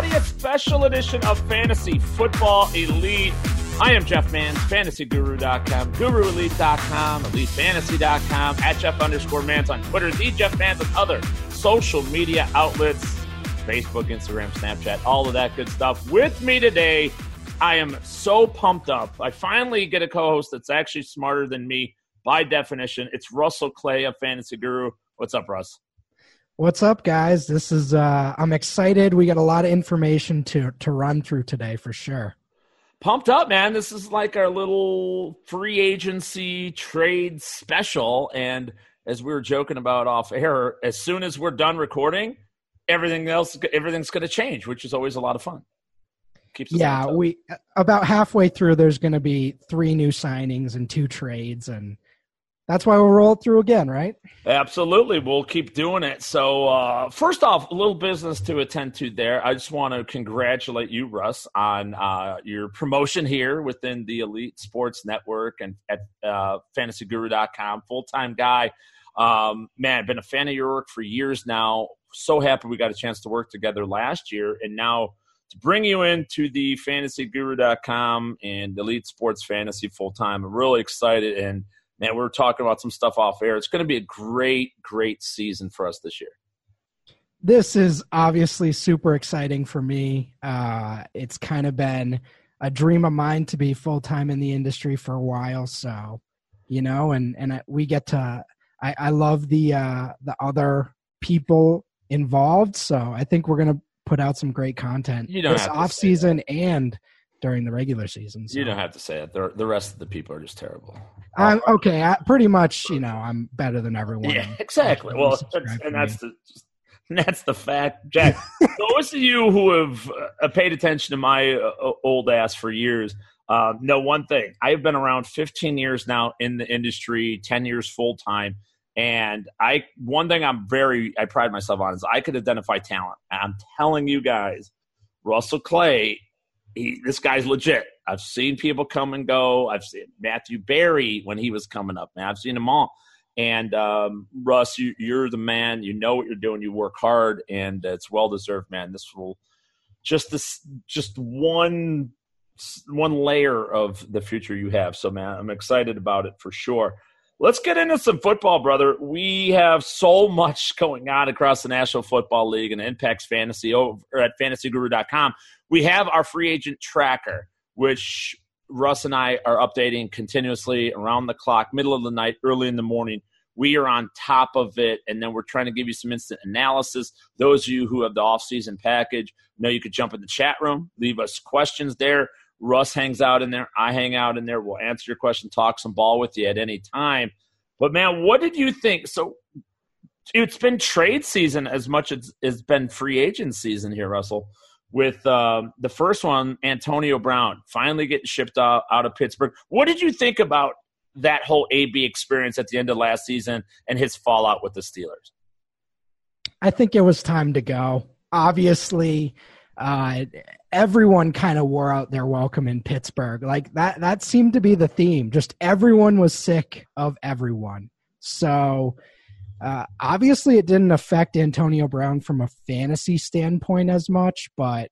everybody. A special edition of Fantasy Football Elite. I am Jeff Mans, fantasyguru.com, guruelite.com, elitefantasy.com, at Jeff_Mans on Twitter, the Jeff Mans on other social media outlets, Facebook, Instagram, Snapchat, all of that good stuff. With me today, I am so pumped up. I finally get a co-host that's actually smarter than me by definition. It's Russell Clay of Fantasy Guru. What's up, Russ? What's up, guys? This is I'm excited. We got a lot of information to run through today for sure. Pumped up, man. This is like our little free agency trade special. And as we were joking about off air, as soon as we're done recording, everything's going to change, which is always a lot of fun. Yeah, we about halfway through, there's going to be 3 new signings and 2 trades, and that's why we'll roll through again, right? Absolutely. We'll keep doing it. So first off, a little business to attend to there. I just want to congratulate you, Russ, on your promotion here within the Elite Sports Network and at fantasyguru.com. Full-time guy. Man, been a fan of your work for years now. So happy we got a chance to work together last year. And now to bring you into the fantasyguru.com and Elite Sports Fantasy full-time, I'm really excited. And man, we were talking about some stuff off air. It's going to be a great, great season for us this year. This is obviously super exciting for me. It's kind of been a dream of mine to be full-time in the industry for a while. So, and we get to, I love the other people involved. So I think we're going to put out some great content this off season and during the regular season. So. You don't have to say it. The rest of the people are just terrible. Okay, pretty much, I'm better than everyone. Yeah, exactly. Well, that's the fact, Jack. Those of you who have paid attention to my old ass for years know one thing. I have been around 15 years now in the industry, 10 years full-time, and one thing I pride myself on is I could identify talent. I'm telling you guys, Russell Clay, this guy's legit. I've seen people come and go. I've seen Matthew Berry when he was coming up. Man, I've seen them all. And Russ, you're the man. You know what you're doing. You work hard, and it's well deserved, man. This will just one layer of the future you have. So, man, I'm excited about it for sure. Let's get into some football, brother. We have so much going on across the National Football League and Impacts Fantasy over at fantasyguru.com. We have our free agent tracker, which Russ and I are updating continuously around the clock, middle of the night, early in the morning. We are on top of it, and then we're trying to give you some instant analysis. Those of you who have the off-season package know you could jump in the chat room, leave us questions there. Russ hangs out in there. I hang out in there. We'll answer your question, talk some ball with you at any time. But, man, what did you think? So it's been trade season as much as it's been free agent season here, Russell. With the first one, Antonio Brown, finally getting shipped out of Pittsburgh. What did you think about that whole AB experience at the end of last season and his fallout with the Steelers? I think it was time to go. Obviously, everyone kind of wore out their welcome in Pittsburgh. Like that seemed to be the theme. Just everyone was sick of everyone. So obviously it didn't affect Antonio Brown from a fantasy standpoint as much, but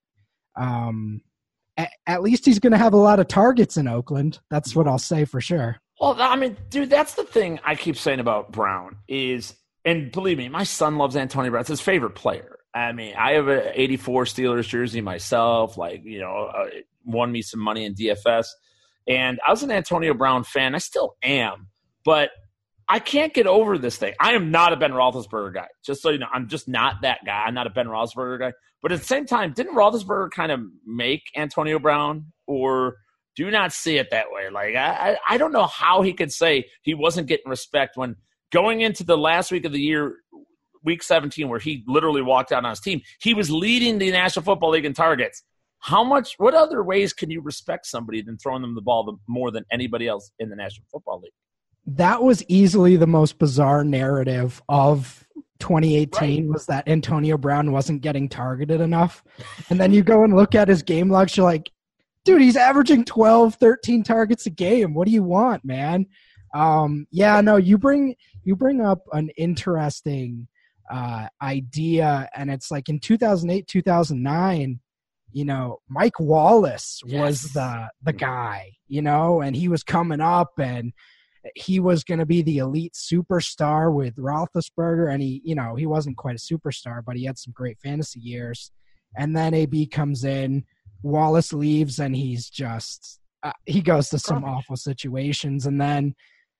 at least he's going to have a lot of targets in Oakland. That's what I'll say for sure. Well, I mean, dude, that's the thing I keep saying about Brown is, and believe me, my son loves Antonio Brown. It's his favorite player. I mean, I have an 84 Steelers jersey myself, won me some money in DFS. And I was an Antonio Brown fan. I still am. But I can't get over this thing. I am not a Ben Roethlisberger guy. Just so you know, I'm just not that guy. I'm not a Ben Roethlisberger guy. But at the same time, didn't Roethlisberger kind of make Antonio Brown? Or do not see it that way? Like, I don't know how he could say he wasn't getting respect when going into the last week of the year, Week 17, where he literally walked out on his team, he was leading the National Football League in targets. What other ways can you respect somebody than throwing them the ball more than anybody else in the National Football League? That was easily the most bizarre narrative of 2018 was that Antonio Brown wasn't getting targeted enough. And then you go and look at his game logs, you're like, dude, he's averaging 12, 13 targets a game. What do you want, man? You bring up an interesting idea, and it's like in 2008, 2009, Mike Wallace was Yes. the guy, and he was coming up and he was going to be the elite superstar with Roethlisberger. And he wasn't quite a superstar, but he had some great fantasy years. And then AB comes in, Wallace leaves, and he's just, he goes to some awful situations. And then,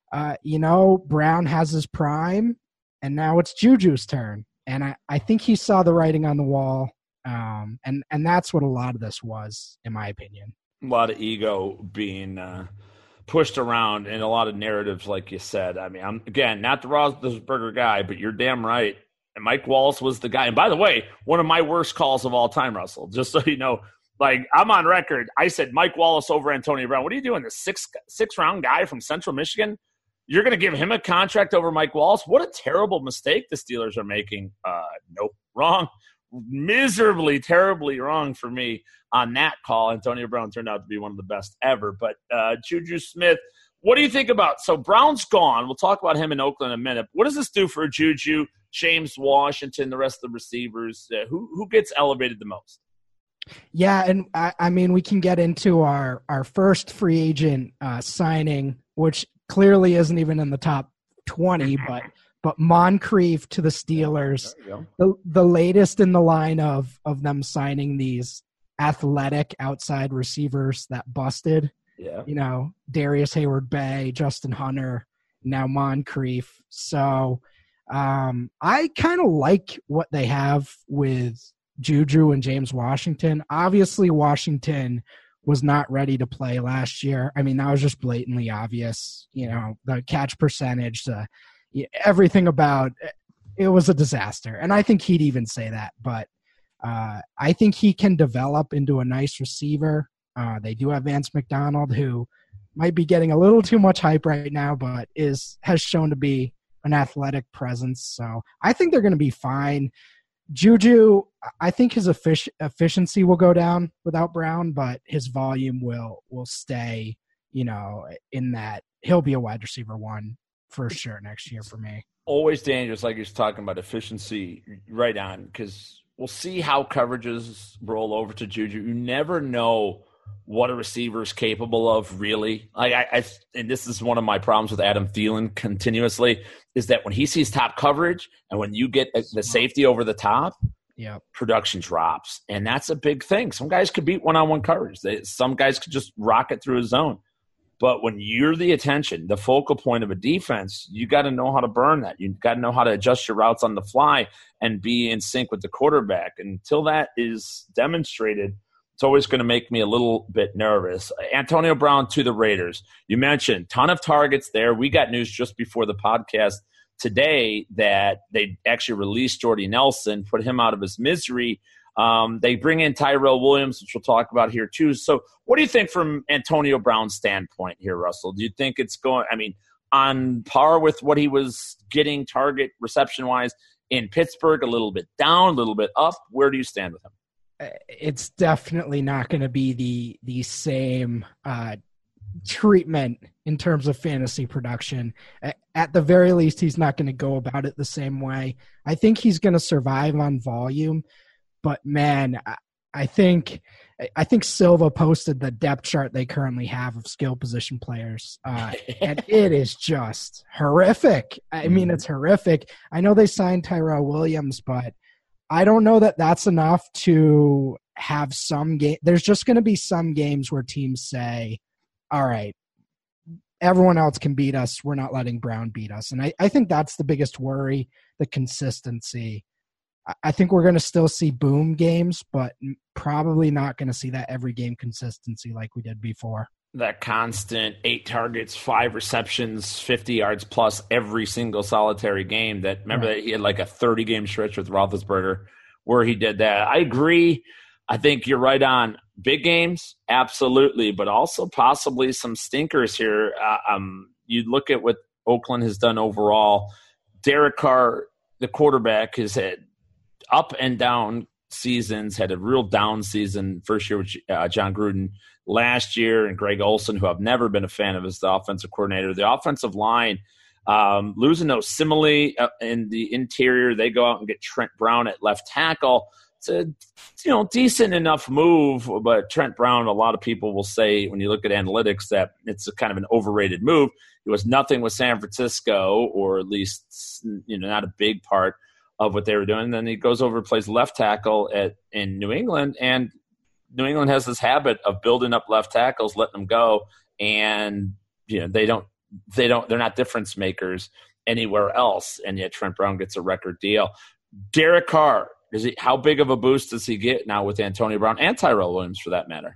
Brown has his prime, and now it's Juju's turn. And I think he saw the writing on the wall. And that's what a lot of this was, in my opinion. A lot of ego being pushed around and a lot of narratives, like you said. I mean, I'm, again, not the Roethlisberger guy, but you're damn right. And Mike Wallace was the guy. And by the way, one of my worst calls of all time, Russell, just so you know, like I'm on record. I said Mike Wallace over Antonio Brown. What are you doing? The six round guy from Central Michigan? You're going to give him a contract over Mike Wallace? What a terrible mistake the Steelers are making. Nope, wrong. Miserably, terribly wrong for me on that call. Antonio Brown turned out to be one of the best ever. But Juju Smith, what do you think about? So Brown's gone. We'll talk about him in Oakland in a minute. What does this do for Juju, James Washington, the rest of the receivers? Who gets elevated the most? Yeah, and I mean, we can get into our first free agent signing, which clearly isn't even in the top 20, but Moncrief to the Steelers, the latest in the line of them signing these athletic outside receivers that busted. Yeah. Darius Hayward-Bay, Justin Hunter, now Moncrief. So I kind of like what they have with Juju and James Washington. Obviously, Washington was not ready to play last year. I mean, that was just blatantly obvious. The catch percentage, everything about it was a disaster. And I think he'd even say that. But I think he can develop into a nice receiver. They do have Vance McDonald, who might be getting a little too much hype right now, but has shown to be an athletic presence. So I think they're going to be fine. Juju, I think his efficiency will go down without Brown, but his volume will stay, in that he'll be a wide receiver one for sure next year for me. Always dangerous, like you're talking about efficiency, right on, because we'll see how coverages roll over to Juju. You never know what a receiver is capable of, really. And this is one of my problems with Adam Thielen continuously, is that when he sees top coverage and when you get the safety over the top, production drops. And that's a big thing. Some guys could beat one-on-one coverage. Some guys could just rocket through a zone. But when you're the attention, the focal point of a defense, you got to know how to burn that. You've got to know how to adjust your routes on the fly and be in sync with the quarterback. Until that is demonstrated, it's always going to make me a little bit nervous. Antonio Brown to the Raiders. You mentioned ton of targets there. We got news just before the podcast today that they actually released Jordy Nelson, put him out of his misery. They bring in Tyrell Williams, which we'll talk about here too. So what do you think from Antonio Brown's standpoint here, Russell? Do you think it's going, on par with what he was getting target reception-wise in Pittsburgh, a little bit down, a little bit up? Where do you stand with him? It's definitely not going to be the same treatment in terms of fantasy production. At the very least, he's not going to go about it the same way. I think he's going to survive on volume, but man, I think Silva posted the depth chart they currently have of skill position players, and it is just horrific. I mean, it's horrific. I know they signed Tyrell Williams, but I don't know that that's enough to have some game. There's just going to be some games where teams say, all right, everyone else can beat us. We're not letting Brown beat us. And I think that's the biggest worry, the consistency. I think we're going to still see boom games, but probably not going to see that every game consistency like we did before. That constant 8 targets, 5 receptions, 50 yards plus every single solitary game. That he had like a 30-game stretch with Roethlisberger where he did that. I agree. I think you're right on. Big games, absolutely, but also possibly some stinkers here. You look at what Oakland has done overall. Derek Carr, the quarterback, has had up and down seasons, had a real down season first year with John Gruden last year, and Greg Olson, who I've never been a fan of as the offensive coordinator. The offensive line, losing Simile in the interior. They go out and get Trent Brown at left tackle. it's a decent enough move. But Trent Brown, a lot of people will say when you look at analytics that it's a kind of an overrated move. It was nothing with San Francisco, or at least not a big part of what they were doing. And then he goes over and plays left tackle in New England, and New England has this habit of building up left tackles, letting them go, and they're not difference makers anywhere else. And yet Trent Brown gets a record deal. Derek Carr, how big of a boost does he get now with Antonio Brown and Tyrell Williams, for that matter?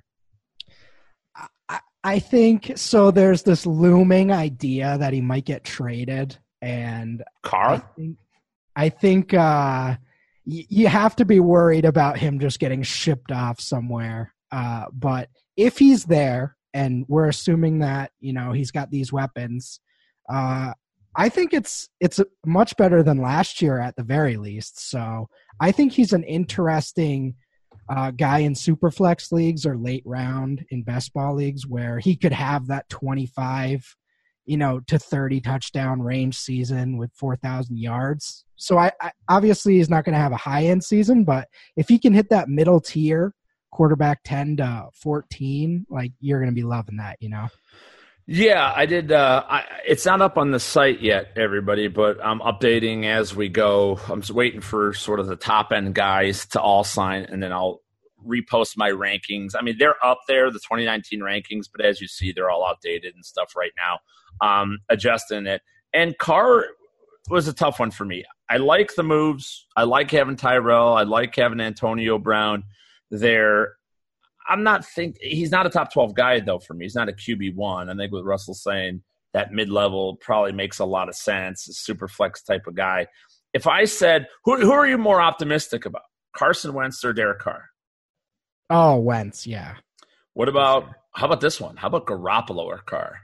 I think so. There's this looming idea that he might get traded, and Carr. I think you have to be worried about him just getting shipped off somewhere. But if he's there, and we're assuming that he's got these weapons, I think it's much better than last year at the very least. So I think he's an interesting guy in superflex leagues or late round in best ball leagues where he could have that 25 to 30 touchdown range season with 4,000 yards. So I obviously he's not going to have a high end season, but if he can hit that middle tier quarterback 10 to 14, like, you're going to be loving that, Yeah, I did. It's not up on the site yet, everybody, but I'm updating as we go. I'm just waiting for sort of the top end guys to all sign, and then I'll repost my rankings. I mean, they're up there, the 2019 rankings, but as you see, they're all outdated and stuff right now. Adjusting it. And Carr was a tough one for me. I like the moves. I like having Tyrell. I like having Antonio Brown there. He's not a top 12 guy, though, for me. He's not a QB1. I think with Russell saying that mid-level probably makes a lot of sense, a super flex type of guy. If I said, who are you more optimistic about, Carson Wentz or Derek Carr? Oh, Wentz, yeah. How about this one? How about Garoppolo or Carr?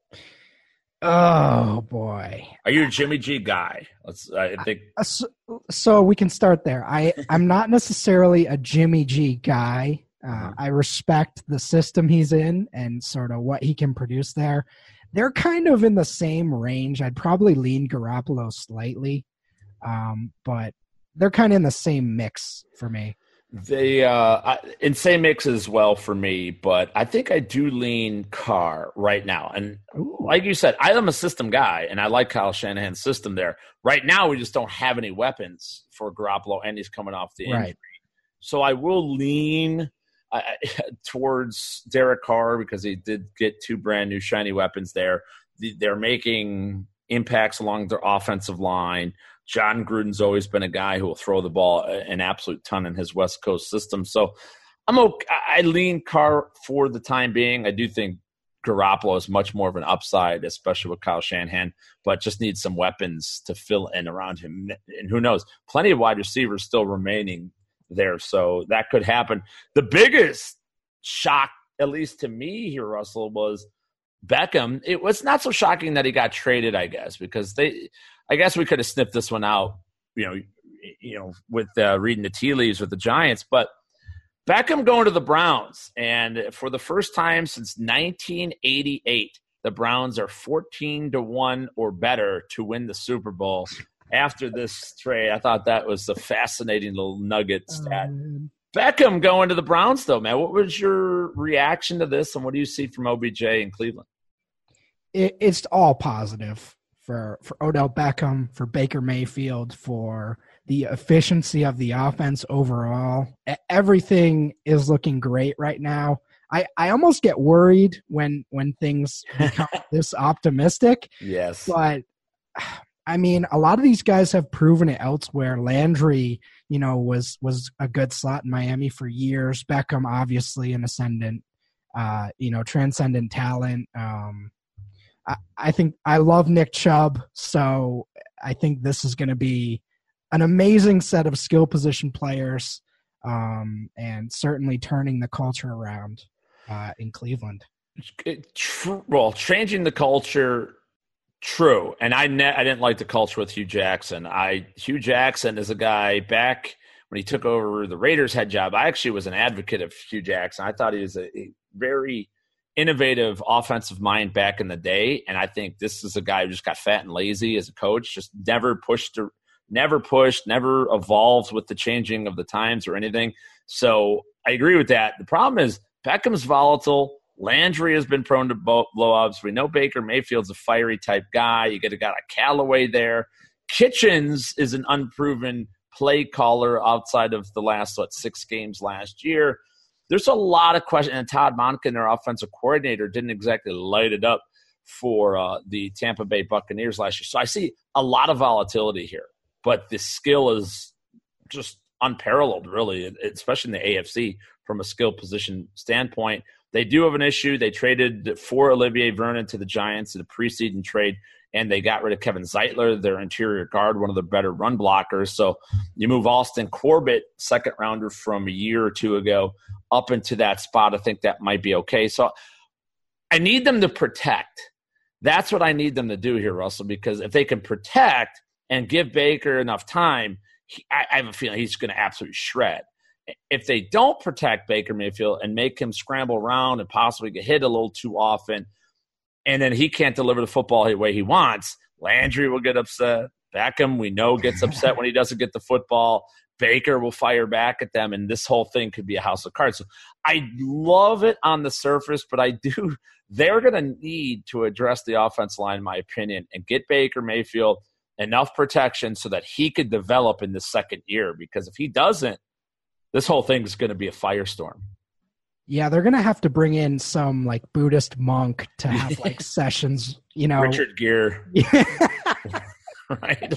Oh, boy. Are you a Jimmy G guy? So we can start there. I'm not necessarily a Jimmy G guy. I respect the system he's in and sort of what he can produce there. They're kind of in the same range. I'd probably lean Garoppolo slightly, but they're kind of in the same mix for me. They in same mix as well for me, but I think I do lean Carr right now. And like you said, I am a system guy, and I like Kyle Shanahan's system there. Right now, we just don't have any weapons for Garoppolo, and he's coming off the injury. Right. So I will lean towards Derek Carr because he did get two brand new shiny weapons there. They're making impacts along their offensive line. John Gruden's always been a guy who will throw the ball an absolute ton in his West Coast system. So I'm okay. I lean Carr for the time being. I do think Garoppolo is much more of an upside, especially with Kyle Shanahan, but just needs some weapons to fill in around him. And who knows? Plenty of wide receivers still remaining there, so that could happen. The biggest shock, at least to me here, Russell, was Beckham. It was not so shocking that he got traded, I guess, because I guess we could have sniffed this one out, with reading the tea leaves with the Giants. But Beckham going to the Browns, and for the first time since 1988, the Browns are 14-1 or better to win the Super Bowl. After this trade, I thought that was a fascinating little nugget stat. Beckham going to the Browns, though, man. What was your reaction to this, and what do you see from OBJ in Cleveland? It's all positive for Odell Beckham, for Baker Mayfield, for the efficiency of the offense overall. Everything is looking great right now. I almost get worried when things become this optimistic. Yes. But I mean, a lot of these guys have proven it elsewhere. Landry, was a good slot in Miami for years. Beckham, obviously, an ascendant, transcendent talent. I think I love Nick Chubb, so I think this is going to be an amazing set of skill position players, and certainly turning the culture around in Cleveland. Well, changing the culture. True, and I didn't like the culture with Hugh Jackson. Hugh Jackson is a guy back when he took over the Raiders head job. I actually was an advocate of Hugh Jackson. I thought he was a very innovative offensive mind back in the day, and I think this is a guy who just got fat and lazy as a coach, just never pushed never pushed, never evolved with the changing of the times or anything. So I agree with that. The problem is Beckham's volatile. Landry has been prone to blow-ups. We know Baker Mayfield's a fiery type guy. You got a Callaway there. Kitchens is an unproven play caller outside of the last, 6 games last year. There's a lot of questions. And Todd Monken, their offensive coordinator, didn't exactly light it up for the Tampa Bay Buccaneers last year. So I see a lot of volatility here. But the skill is just unparalleled, really, especially in the AFC from a skill position standpoint. They do have an issue. They traded for Olivier Vernon to the Giants in a preseason trade, and they got rid of Kevin Zeitler, their interior guard, one of the better run blockers. So you move Austin Corbett, second rounder from a year or two ago, up into that spot. I think that might be okay. So I need them to protect. That's what I need them to do here, Russell, because if they can protect and give Baker enough time, I have a feeling he's going to absolutely shred. If they don't protect Baker Mayfield and make him scramble around and possibly get hit a little too often, and then he can't deliver the football the way he wants, Landry will get upset. Beckham, we know, gets upset when he doesn't get the football. Baker will fire back at them, and this whole thing could be a house of cards. So I love it on the surface, but they're going to need to address the offense line, in my opinion, and get Baker Mayfield enough protection so that he could develop in the second year. Because if he doesn't, this whole thing is going to be a firestorm. Yeah, they're going to have to bring in some Buddhist monk to have sessions, Richard Gere. Right?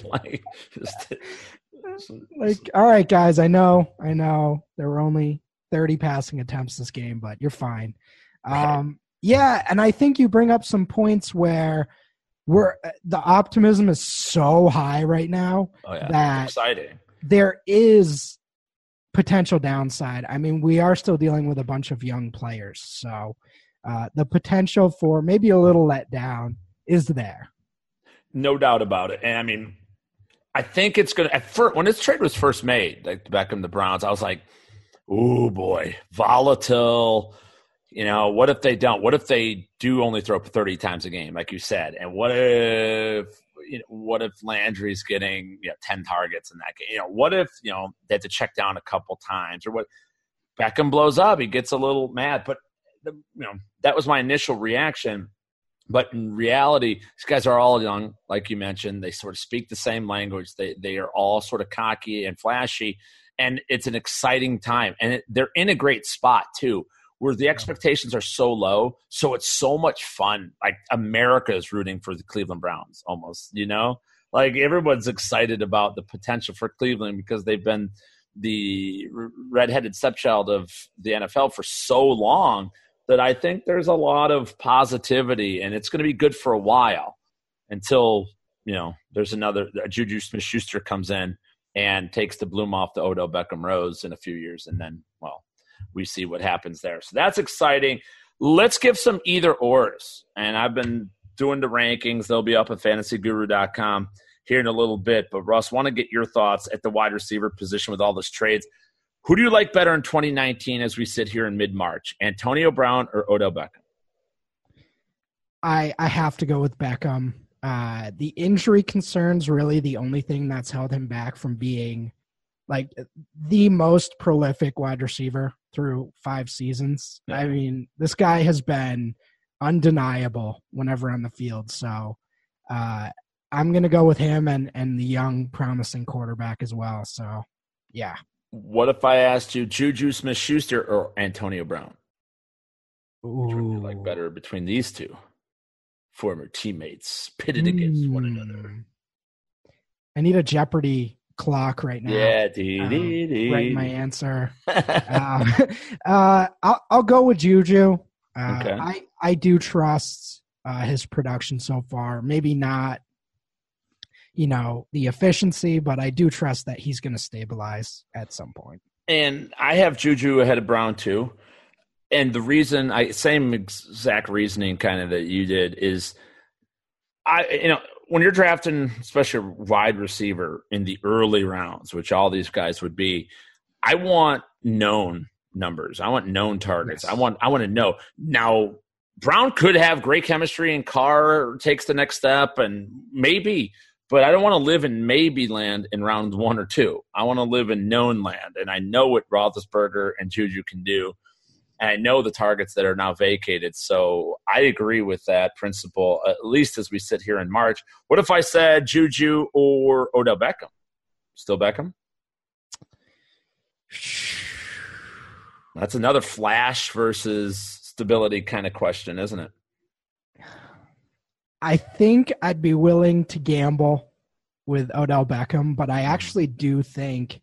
All right, guys, I know there were only 30 passing attempts this game, but you're fine. Yeah, and I think you bring up some points where the optimism is so high right now that exciting. There is potential downside. I mean, we are still dealing with a bunch of young players, so the potential for maybe a little letdown is there. No doubt about it. And I mean, I think it's going to, when this trade was first made, like Beckham, the Browns, I was like, oh boy, volatile. What if they don't? What if they do only throw 30 times a game, like you said? And what if Landry's getting 10 targets in that game? What if they have to check down a couple times, or what? Beckham blows up, he gets a little mad. But that was my initial reaction. But in reality, these guys are all young, like you mentioned. They sort of speak the same language. They are all sort of cocky and flashy, and it's an exciting time. And they're in a great spot too, where the expectations are so low, so it's so much fun. Like America is rooting for the Cleveland Browns almost, Like everyone's excited about the potential for Cleveland because they've been the redheaded stepchild of the NFL for so long that I think there's a lot of positivity, and it's going to be good for a while until, there's Juju Smith-Schuster comes in and takes the bloom off the Odell Beckham Rose in a few years, and then, we see what happens there. So that's exciting. Let's give some either-ors. And I've been doing the rankings. They'll be up at fantasyguru.com here in a little bit. But, Russ, want to get your thoughts at the wide receiver position with all those trades. Who do you like better in 2019 as we sit here in mid-March, Antonio Brown or Odell Beckham? I have to go with Beckham. The injury concern's really the only thing that's held him back from being the most prolific wide receiver through 5 seasons. Yeah. I mean, this guy has been undeniable whenever on the field. So I'm going to go with him and the young, promising quarterback as well. So, yeah. What if I asked you Juju Smith-Schuster or Antonio Brown? Which would you like better between these two former teammates pitted against one another? I need a Jeopardy clock right now. Yeah, write my answer. I'll go with Juju. Okay. I do trust his production so far. Maybe not, the efficiency, but I do trust that he's going to stabilize at some point. And I have Juju ahead of Brown too. And the reason same exact reasoning kind of that you did is when you're drafting, especially a wide receiver in the early rounds, which all these guys would be, I want known numbers. I want known targets. Yes. I want to know. Now, Brown could have great chemistry and Carr takes the next step, and maybe But I don't want to live in maybe land in round 1 or 2. I want to live in known land, and I know what Roethlisberger and Juju can do, and I know the targets that are now vacated. So I agree with that principle, at least as we sit here in March. What if I said Juju or Odell Beckham? Still Beckham? That's another flash versus stability kind of question, isn't it? I think I'd be willing to gamble with Odell Beckham, but I actually do think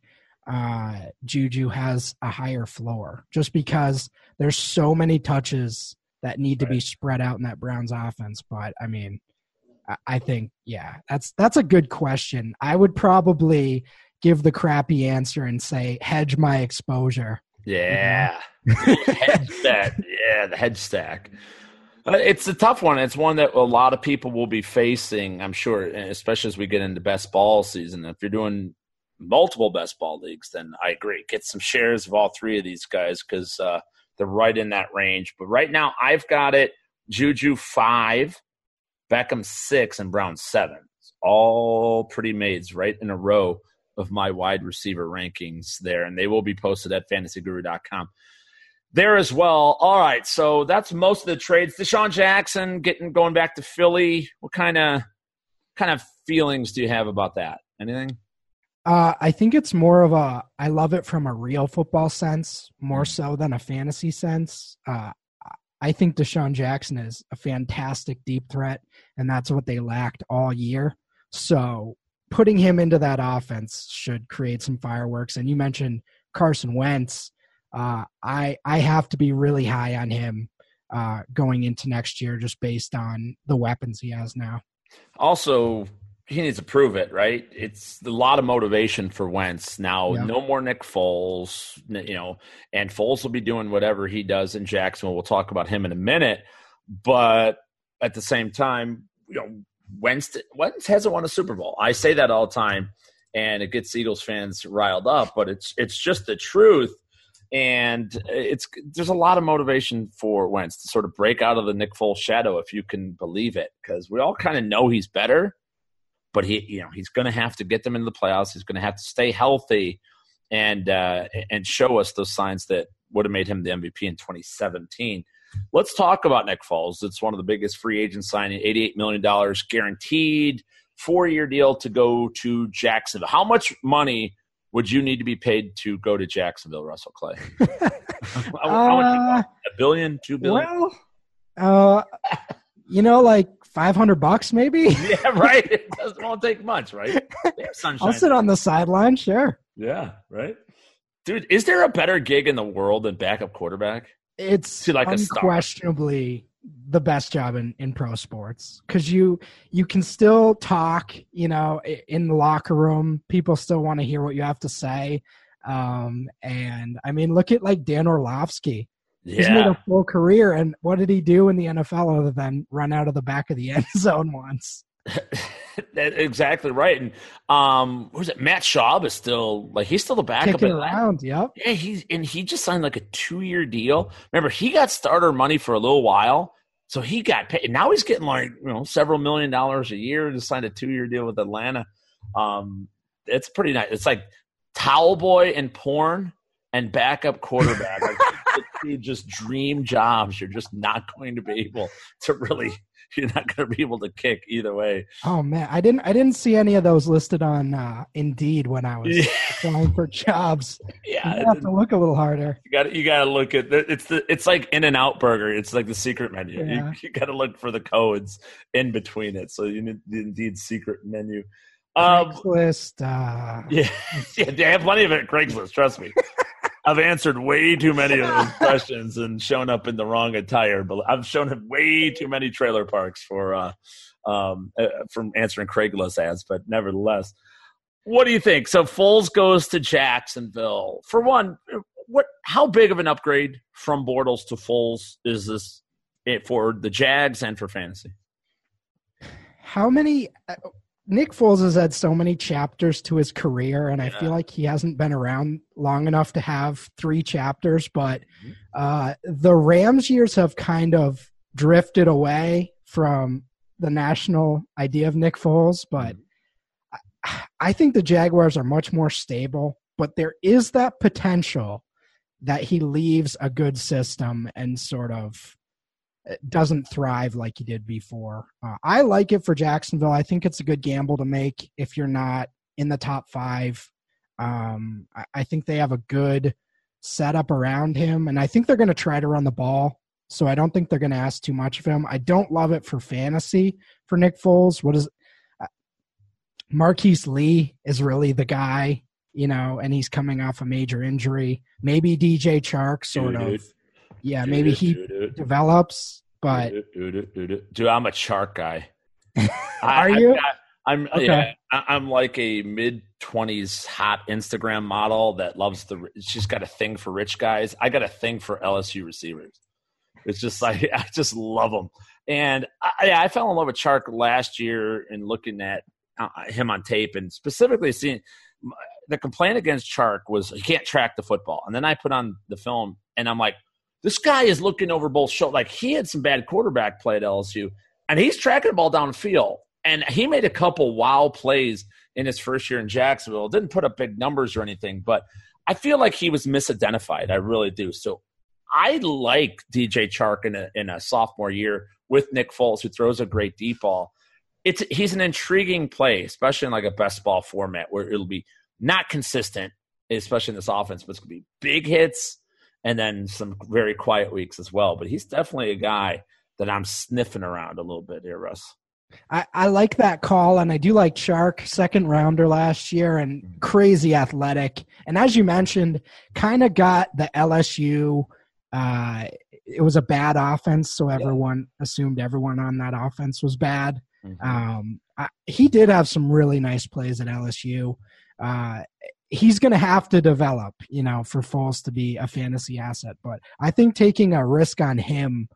Juju has a higher floor just because there's so many touches that need to be spread out in that Browns offense. But, I mean, I think, yeah, that's a good question. I would probably give the crappy answer and say hedge my exposure. Yeah. Hedge that. Yeah, the hedge stack. It's a tough one. It's one that a lot of people will be facing, I'm sure, especially as we get into best ball season. If you're doing multiple best ball leagues, then I agree. Get some shares of all three of these guys because they're right in that range. But right now, I've got it Juju 5, Beckham 6, and Brown 7. It's all pretty maids right in a row of my wide receiver rankings there, and they will be posted at fantasyguru.com. There as well. All right, so that's most of the trades. Deshaun Jackson going back to Philly. What kind of feelings do you have about that? Anything? I think it's more of I love it from a real football sense, more so than a fantasy sense. I think Deshaun Jackson is a fantastic deep threat, and that's what they lacked all year. So putting him into that offense should create some fireworks. And you mentioned Carson Wentz. I have to be really high on him going into next year just based on the weapons he has now. Also, he needs to prove it, right? It's a lot of motivation for Wentz now. Yeah. No more Nick Foles, and Foles will be doing whatever he does in Jacksonville. We'll talk about him in a minute. But at the same time, Wentz hasn't won a Super Bowl. I say that all the time, and it gets Eagles fans riled up, but it's just the truth. And there's a lot of motivation for Wentz to sort of break out of the Nick Foles shadow, if you can believe it, because we all kind of know he's better, but he's going to have to get them into the playoffs. He's going to have to stay healthy and show us those signs that would have made him the MVP in 2017. Let's talk about Nick Foles. It's one of the biggest free agent signing, $88 million guaranteed, 4-year deal to go to Jacksonville. How much money would you need to be paid to go to Jacksonville, Russell Clay? How much? $1 billion, $2 billion? Well, like $500 maybe. Yeah, right. It won't take much, right? I'll sit on the sideline, sure. Yeah, right. Dude, is there a better gig in the world than backup quarterback? It's unquestionably the best job in pro sports because you can still talk, in the locker room. People still want to hear what you have to say. And I mean, look at like Dan Orlovsky. Yeah. He's made a full career. And what did he do in the NFL other than run out of the back of the end zone once? That's exactly right. And who's it? Matt Schaub is still he's still the backup kicking around. Yep. Yeah, he just signed like a 2-year deal. Remember, he got starter money for a little while, so he got paid. Now he's getting several $1 million a year to sign a 2-year deal with Atlanta. It's pretty nice. It's like towel boy and porn and backup quarterback. Just dream jobs. You're just not going to be able to really. You're not going to be able to kick either way. Oh man, I didn't see any of those listed on Indeed when I was applying for jobs. Yeah, you have to look a little harder. You got to look at it's like In-N-Out Burger. It's like the secret menu. Yeah. You got to look for the codes in between it. So you need the Indeed secret menu. Craigslist. Yeah, they have plenty of it at Craigslist. Trust me. I've answered way too many of those questions and shown up in the wrong attire. But I've shown up way too many trailer parks from answering Craigslist ads. But nevertheless, what do you think? So Foles goes to Jacksonville. For one, how big of an upgrade from Bortles to Foles is this for the Jags and for fantasy? How many? Nick Foles has had so many chapters to his career, and I feel like he hasn't been around long enough to have 3 chapters, but the Rams years have kind of drifted away from the national idea of Nick Foles, but I think the Jaguars are much more stable, but there is that potential that he leaves a good system and sort of doesn't thrive like he did before. I like it for Jacksonville. I think it's a good gamble to make if you're not in the top 5. I think they have a good setup around him, and I think they're going to try to run the ball. So I don't think they're going to ask too much of him. I don't love it for fantasy for Nick Foles. Marquise Lee is really the guy, and he's coming off a major injury. Maybe DJ Chark maybe he develops, but dude, I'm a Chark guy. Are you? I'm okay. Yeah, I'm like a mid-20s hot Instagram model that loves she's got a thing for rich guys. I got a thing for LSU receivers. It's just like I just love them. And I fell in love with Chark last year and looking at him on tape and specifically seeing the complaint against Chark was he can't track the football. And then I put on the film and I'm like, this guy is looking over both shoulders. Like he had some bad quarterback play at LSU and he's tracking the ball downfield. And he made a couple wow plays in his first year in Jacksonville. Didn't put up big numbers or anything, but I feel like he was misidentified. I really do. So I like DJ Chark in a sophomore year with Nick Foles, who throws a great deep ball. He's an intriguing play, especially in like a best ball format where it'll be not consistent, especially in this offense, but it's going to be big hits and then some very quiet weeks as well. But he's definitely a guy that I'm sniffing around a little bit here, Russ. I like that call, and I do like Chark, second rounder last year, and crazy athletic. And as you mentioned, kind of got the LSU it was a bad offense, so everyone assumed everyone on that offense was bad. Mm-hmm. He did have some really nice plays at LSU. He's going to have to develop, for Foles to be a fantasy asset. But I think taking a risk on him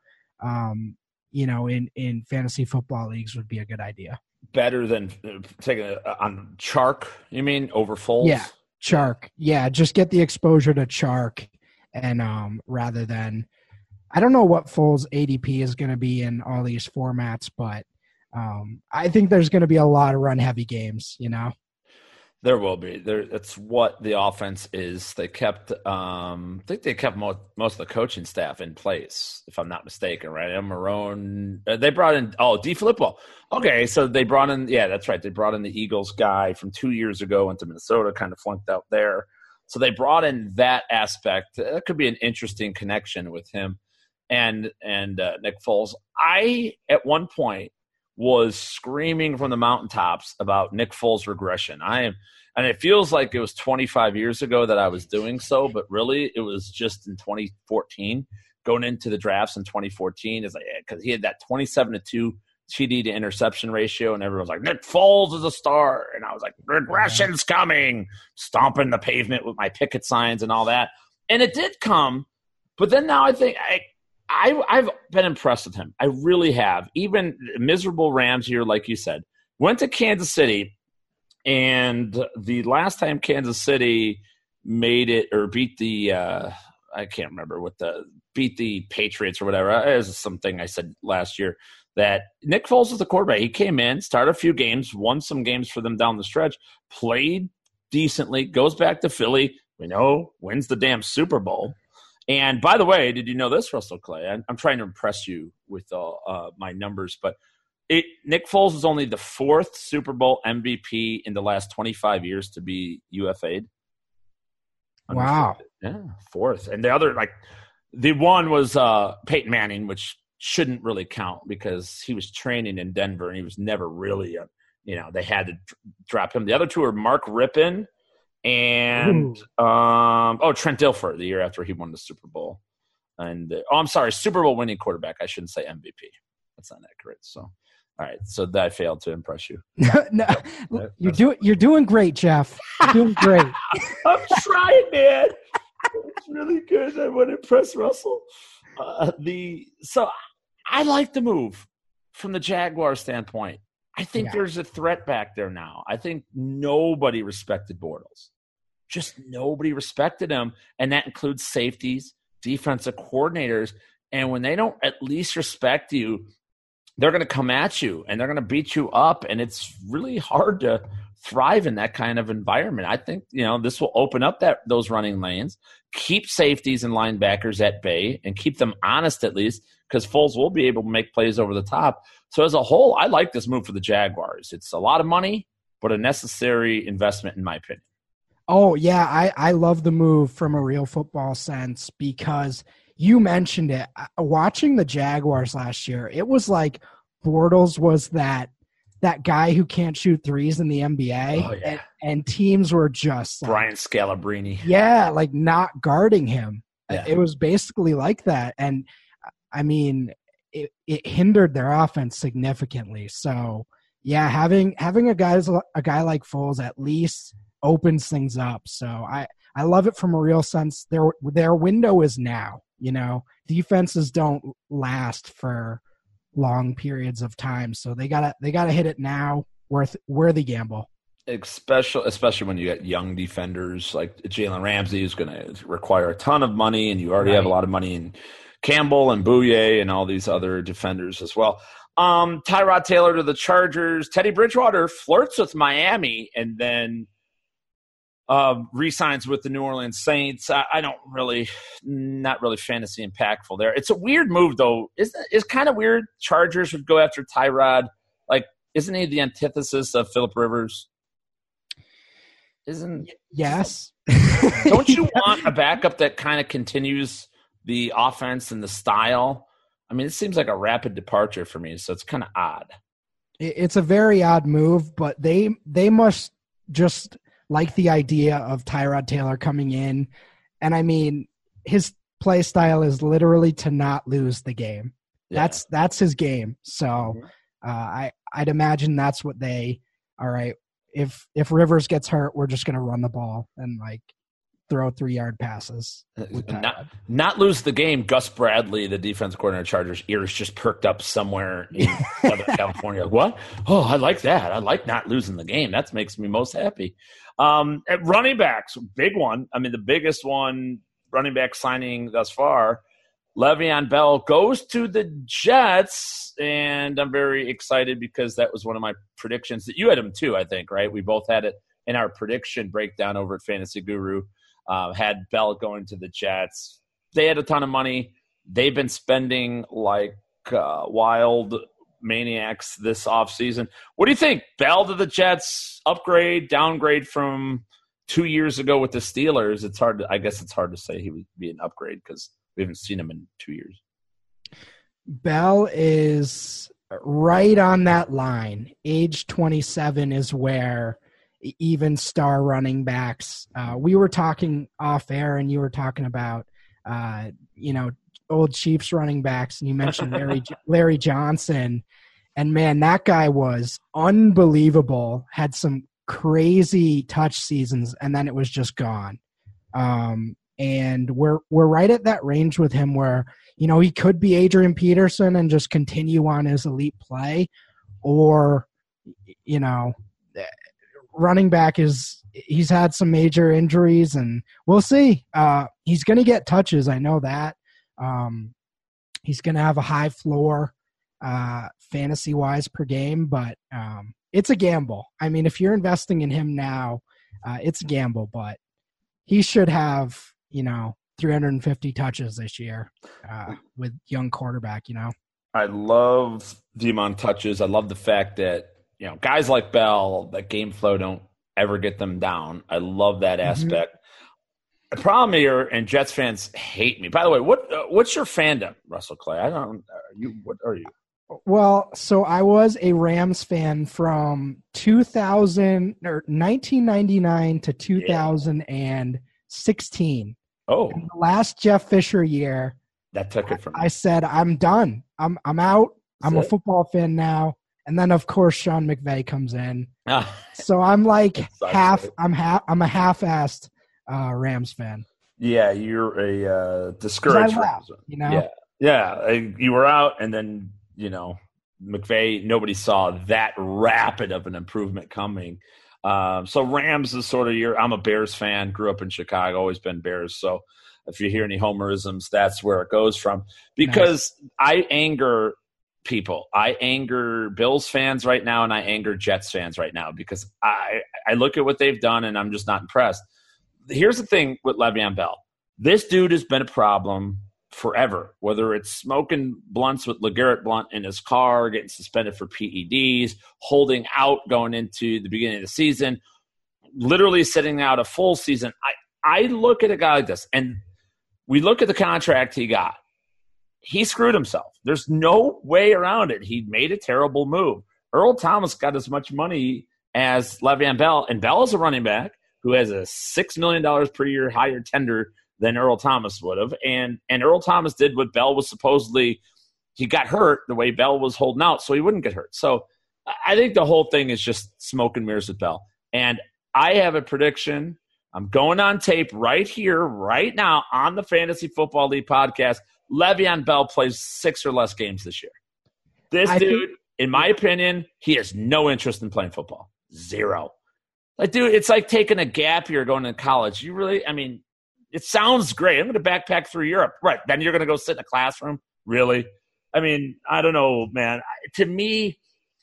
in fantasy football leagues would be a good idea. Better than taking it on Chark, you mean, over Foles? Yeah, Chark. Yeah, just get the exposure to Chark, and rather than – I don't know what Foles' ADP is going to be in all these formats, but I think there's going to be a lot of run-heavy games, There will be. That's what the offense is. They kept I think they kept most of the coaching staff in place, if I'm not mistaken, right? Marone. They brought in DeFilippo. Okay, so they brought in that's right. They brought in the Eagles guy from 2 years ago, went to Minnesota, kind of flunked out there. So they brought in that aspect. That could be an interesting connection with him and Nick Foles. I at one point was screaming from the mountaintops about Nick Foles' regression. And it feels like it was 25 years ago that I was doing so, but really it was just in 2014, going into the drafts in 2014, is like because he had that 27-2 TD to interception ratio, and everyone's like, Nick Foles is a star, and I was like, regression's coming, stomping the pavement with my picket signs and all that, and it did come, but then now I think I've been impressed with him. I really have. Even miserable Rams year, like you said, went to Kansas City, and the last time Kansas City made it or beat the I can't remember beat the Patriots or whatever. It was something I said last year that Nick Foles is the quarterback. He came in, started a few games, won some games for them down the stretch, played decently, goes back to Philly. We know wins the damn Super Bowl. And by the way, did you know this, Russell Clay? I'm trying to impress you with my numbers, but Nick Foles is only the fourth Super Bowl MVP in the last 25 years to be UFA'd. Wow. Yeah, fourth. And the other, the one was Peyton Manning, which shouldn't really count because he was training in Denver and he was never really, they had to drop him. The other two are Mark Rippon and Trent Dilfer the year after he won the Super Bowl. And I'm sorry, Super Bowl winning quarterback. I shouldn't say MVP. That's not accurate. So, all right. So that failed to impress you. No, you're doing great, Jeff. You're doing great. I'm trying, man. It's really good. I want to impress Russell. So I like the move from the Jaguar standpoint. I think there's a threat back there now. I think nobody respected Bortles. Just nobody respected him, and that includes safeties, defensive coordinators. And when they don't at least respect you, they're going to come at you, and they're going to beat you up, and it's really hard to thrive in that kind of environment. I think, this will open up those running lanes, keep safeties and linebackers at bay, and keep them honest at least, because Foles will be able to make plays over the top. So as a whole, I like this move for the Jaguars. It's a lot of money, but a necessary investment in my opinion. Oh, yeah, I love the move from a real football sense, because you mentioned it. Watching the Jaguars last year, it was like Bortles was that guy who can't shoot threes in the NBA. Oh, yeah. and teams were just like, Brian Scalabrine. Yeah, like not guarding him. Yeah. It was basically like that. And I mean, it hindered their offense significantly. So yeah, having a guy like Foles at least opens things up. So I love it from a real sense. Their window is now. Defenses don't last for long periods of time, so they gotta hit it now. Worthy gamble, especially when you get young defenders like Jalen Ramsey, who's going to require a ton of money, and you already have a lot of money in Campbell and Bouye and all these other defenders as well. Tyrod Taylor to the Chargers. Teddy Bridgewater flirts with Miami and then re-signs with the New Orleans Saints. I don't really, not really fantasy impactful there. It's a weird move though. It's kind of weird. Chargers would go after Tyrod. Like, isn't he the antithesis of Phillip Rivers? Yes. Don't you want a backup that kind of continues the offense and the style? I mean, it seems like a rapid departure for me, so it's kind of odd. It's a very odd move, but they must just like the idea of Tyrod Taylor coming in. And I mean, his play style is literally to not lose the game. Yeah. That's his game. So I'd imagine that's what all right, if Rivers gets hurt, we're just going to run the ball and like throw 3-yard passes. Not lose the game. Gus Bradley, the defense coordinator of Chargers, ears just perked up somewhere in Southern California. What? Oh, I like that. I like not losing the game. That makes me most happy. At running backs, big one. I mean, the biggest one, running back signing thus far. Le'Veon Bell goes to the Jets, and I'm very excited because that was one of my predictions. That you had him too, I think, right? We both had it in our prediction breakdown over at Fantasy Guru. Had Bell going to the Jets. They had a ton of money. They've been spending like wild maniacs this offseason. What do you think? Bell to the Jets, upgrade, downgrade from 2 years ago with the Steelers? I guess it's hard to say he would be an upgrade because we haven't seen him in 2 years. Bell is right on that line. Age 27 is where even star running backs. We were talking off air, and you were talking about, old Chiefs running backs, and you mentioned Larry Johnson. And man, that guy was unbelievable. Had some crazy touch seasons, and then it was just gone. And we're right at that range with him where, he could be Adrian Peterson and just continue on his elite play, or, running back he's had some major injuries, and we'll see. He's going to get touches. I know that. He's going to have a high floor fantasy wise per game, but it's a gamble. I mean, if you're investing in him now, it's a gamble, but he should have, 350 touches this year with young quarterback, I love the amount of touches. I love the fact that, guys like Bell, that game flow don't ever get them down. I love that aspect. The problem here, and Jets fans hate me. By the way, what's your fandom, Russell Clay? What are you? Well, so I was a Rams fan from 1999 to 2016. Oh, in the last Jeff Fisher year, that took it from me. I said, I'm done. I'm out. I'm a football fan now. And then of course Sean McVay comes in. So I'm like I'm a half-assed Rams fan. Yeah, you're a discouraged Rams fan. Yeah, you were out, and then McVay. Nobody saw that rapid of an improvement coming. So Rams is sort of I'm a Bears fan. Grew up in Chicago, always been Bears. So if you hear any homerisms, that's where it goes from. Because I anger people. I anger Bills fans right now, and I anger Jets fans right now because I look at what they've done, and I'm just not impressed. Here's the thing with Le'Veon Bell. This dude has been a problem forever, whether it's smoking blunts with LeGarrette Blount in his car, getting suspended for PEDs, holding out going into the beginning of the season, literally sitting out a full season. I look at a guy like this, and we look at the contract he got. He screwed himself. There's no way around it. He made a terrible move. Earl Thomas got as much money as Le'Veon Bell, and Bell is a running back who has a $6 million per year higher tender than Earl Thomas would have. And Earl Thomas did what Bell was supposedly – he got hurt the way Bell was holding out so he wouldn't get hurt. So I think the whole thing is just smoke and mirrors with Bell. And I have a prediction. I'm going on tape right here, right now on the Fantasy Football League podcast. Le'Veon Bell plays 6 or less games this year. This dude, in my opinion, he has no interest in playing football. Zero. Like, dude, it's like taking a gap year going to college. You really, I mean, it sounds great. I'm going to backpack through Europe. Right. Then you're going to go sit in a classroom? Really? I mean, I don't know, man. To me,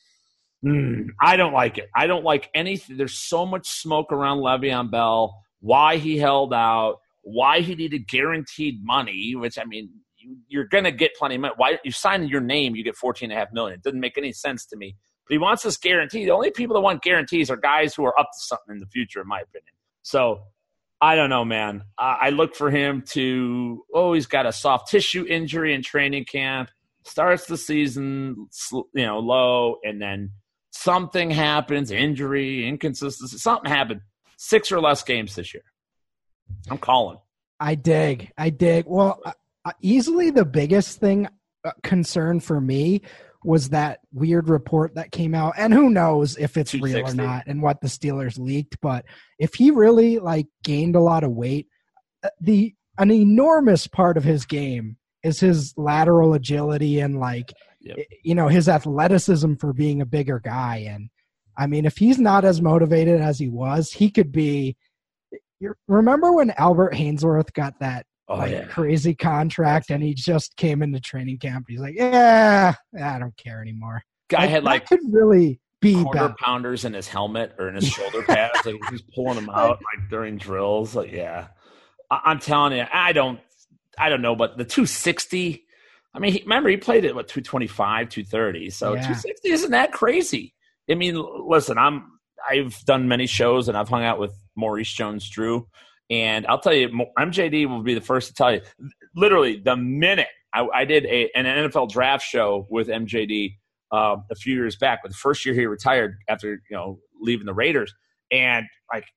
I don't like it. I don't like anything. There's so much smoke around Le'Veon Bell, why he held out, why he needed guaranteed money, which, I mean, you're going to get plenty of money. Why you sign your name, you get $14.5 million. It doesn't make any sense to me. But he wants this guarantee. The only people that want guarantees are guys who are up to something in the future, in my opinion. So I don't know, man. I look for him to, he's got a soft tissue injury in training camp, starts the season, low, and then something happens, injury, inconsistency, something happened. 6 or less games this year. I'm calling. I dig. Well, easily the biggest concern for me was that weird report that came out, and who knows if it's real or not and what the Steelers leaked, but if he really gained a lot of weight, an enormous part of his game is his lateral agility and his athleticism for being a bigger guy. And I mean, if he's not as motivated as he was, he could be. Remember when Albert Hainsworth got that crazy contract and he just came into training camp? He's like, I don't care anymore. Guy had that could really be quarter pounders in his helmet or in his shoulder pads. He's pulling them out during drills. I'm telling you, I don't know, but the 260. I mean, remember he played at 225, 230. So 260 isn't that crazy. I mean, listen, I've done many shows and I've hung out with Maurice Jones-Drew, and I'll tell you, MJD will be the first to tell you. Literally, the minute I did an NFL draft show with MJD a few years back, but the first year he retired after leaving the Raiders, and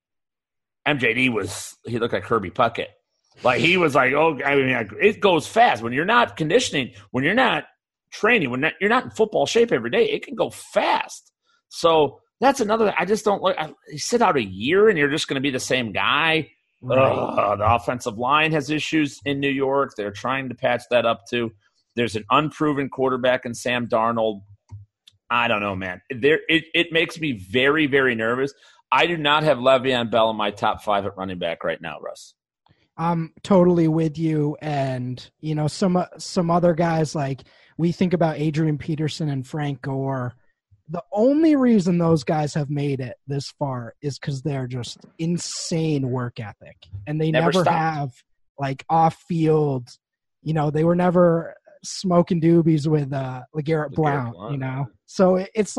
MJD he looked like Herbie Puckett. He was it goes fast when you're not conditioning, when you're not training, when you're not in football shape every day. It can go fast. So that's another. I just don't like. You sit out a year and you're just going to be the same guy. Right. The offensive line has issues in New York. They're trying to patch that up too. There's an unproven quarterback in Sam Darnold. I don't know, man. It makes me very, very nervous. I do not have Le'Veon Bell in my top 5 at running back right now, Russ. I'm totally with you. And, some other guys, we think about Adrian Peterson and Frank Gore. The only reason those guys have made it this far is because they're just insane work ethic. And they never have, off-field, they were never smoking doobies with LeGarrette Blount, So it's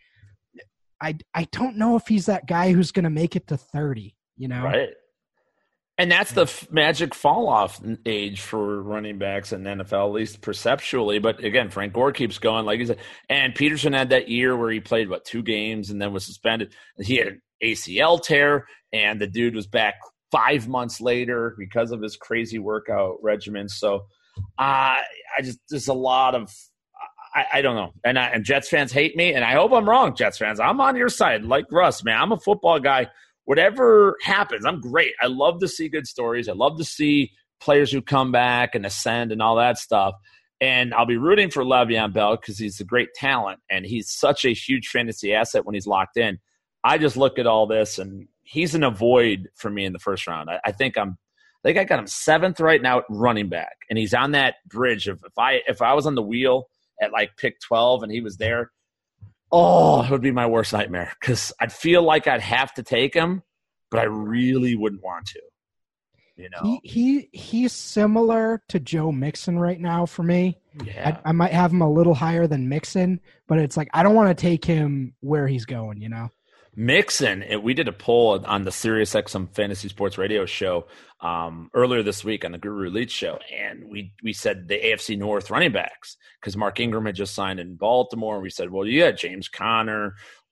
I don't know if he's that guy who's going to make it to 30, Right. And that's the magic fall-off age for running backs in the NFL, at least perceptually. But, again, Frank Gore keeps going, like you said. And Peterson had that year where he played, 2 games and then was suspended. He had an ACL tear, and the dude was back 5 months later because of his crazy workout regimen. So, there's a lot of – I don't know. And Jets fans hate me, and I hope I'm wrong, Jets fans. I'm on your side, like Russ, man. I'm a football guy. Whatever happens, I'm great. I love to see good stories. I love to see players who come back and ascend and all that stuff. And I'll be rooting for Le'Veon Bell because he's a great talent, and he's such a huge fantasy asset when he's locked in. I just look at all this, and he's an avoid for me in the first round. I think I got him 7th right now at running back, and he's on that bridge of if I was on the wheel at like pick 12 and he was there, oh, it would be my worst nightmare because I'd feel like I'd have to take him, but I really wouldn't want to. You know, he's similar to Joe Mixon right now for me. Yeah. I might have him a little higher than Mixon, but it's like I don't want to take him where he's going, you know. Mixon, we did a poll on the SiriusXM Fantasy Sports Radio show earlier this week on the Guru Leach show, and we said the AFC North running backs because Mark Ingram had just signed in Baltimore, and we said, well, you got James Conner,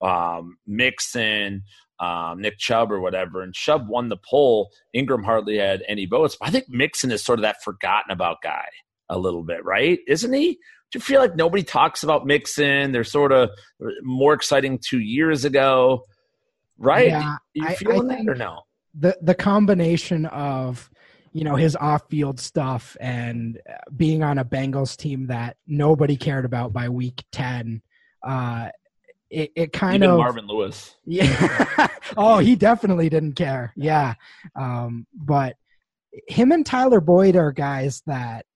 Mixon, Nick Chubb or whatever, and Chubb won the poll. Ingram hardly had any votes, but I think Mixon is sort of that forgotten about guy a little bit, right? Isn't he? Do you feel like nobody talks about Mixon? They're sort of more exciting 2 years ago. Right? Yeah, you feeling that or no? The combination of, you know, his off-field stuff and being on a Bengals team that nobody cared about by week 10, it kind Even of Marvin Lewis. Yeah. Oh, he definitely didn't care. Yeah. But him and Tyler Boyd are guys that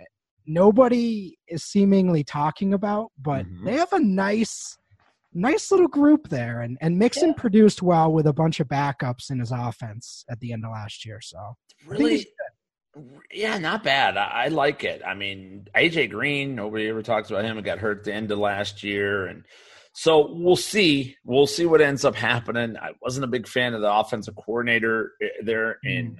nobody is seemingly talking about, but they have a nice little group there, and Mixon produced well with a bunch of backups in his offense at the end of last year. So really, yeah, not bad. I like it. I mean, AJ Green, nobody ever talks about him. He got hurt at the end of last year, and so we'll see. We'll see what ends up happening. I wasn't a big fan of the offensive coordinator there in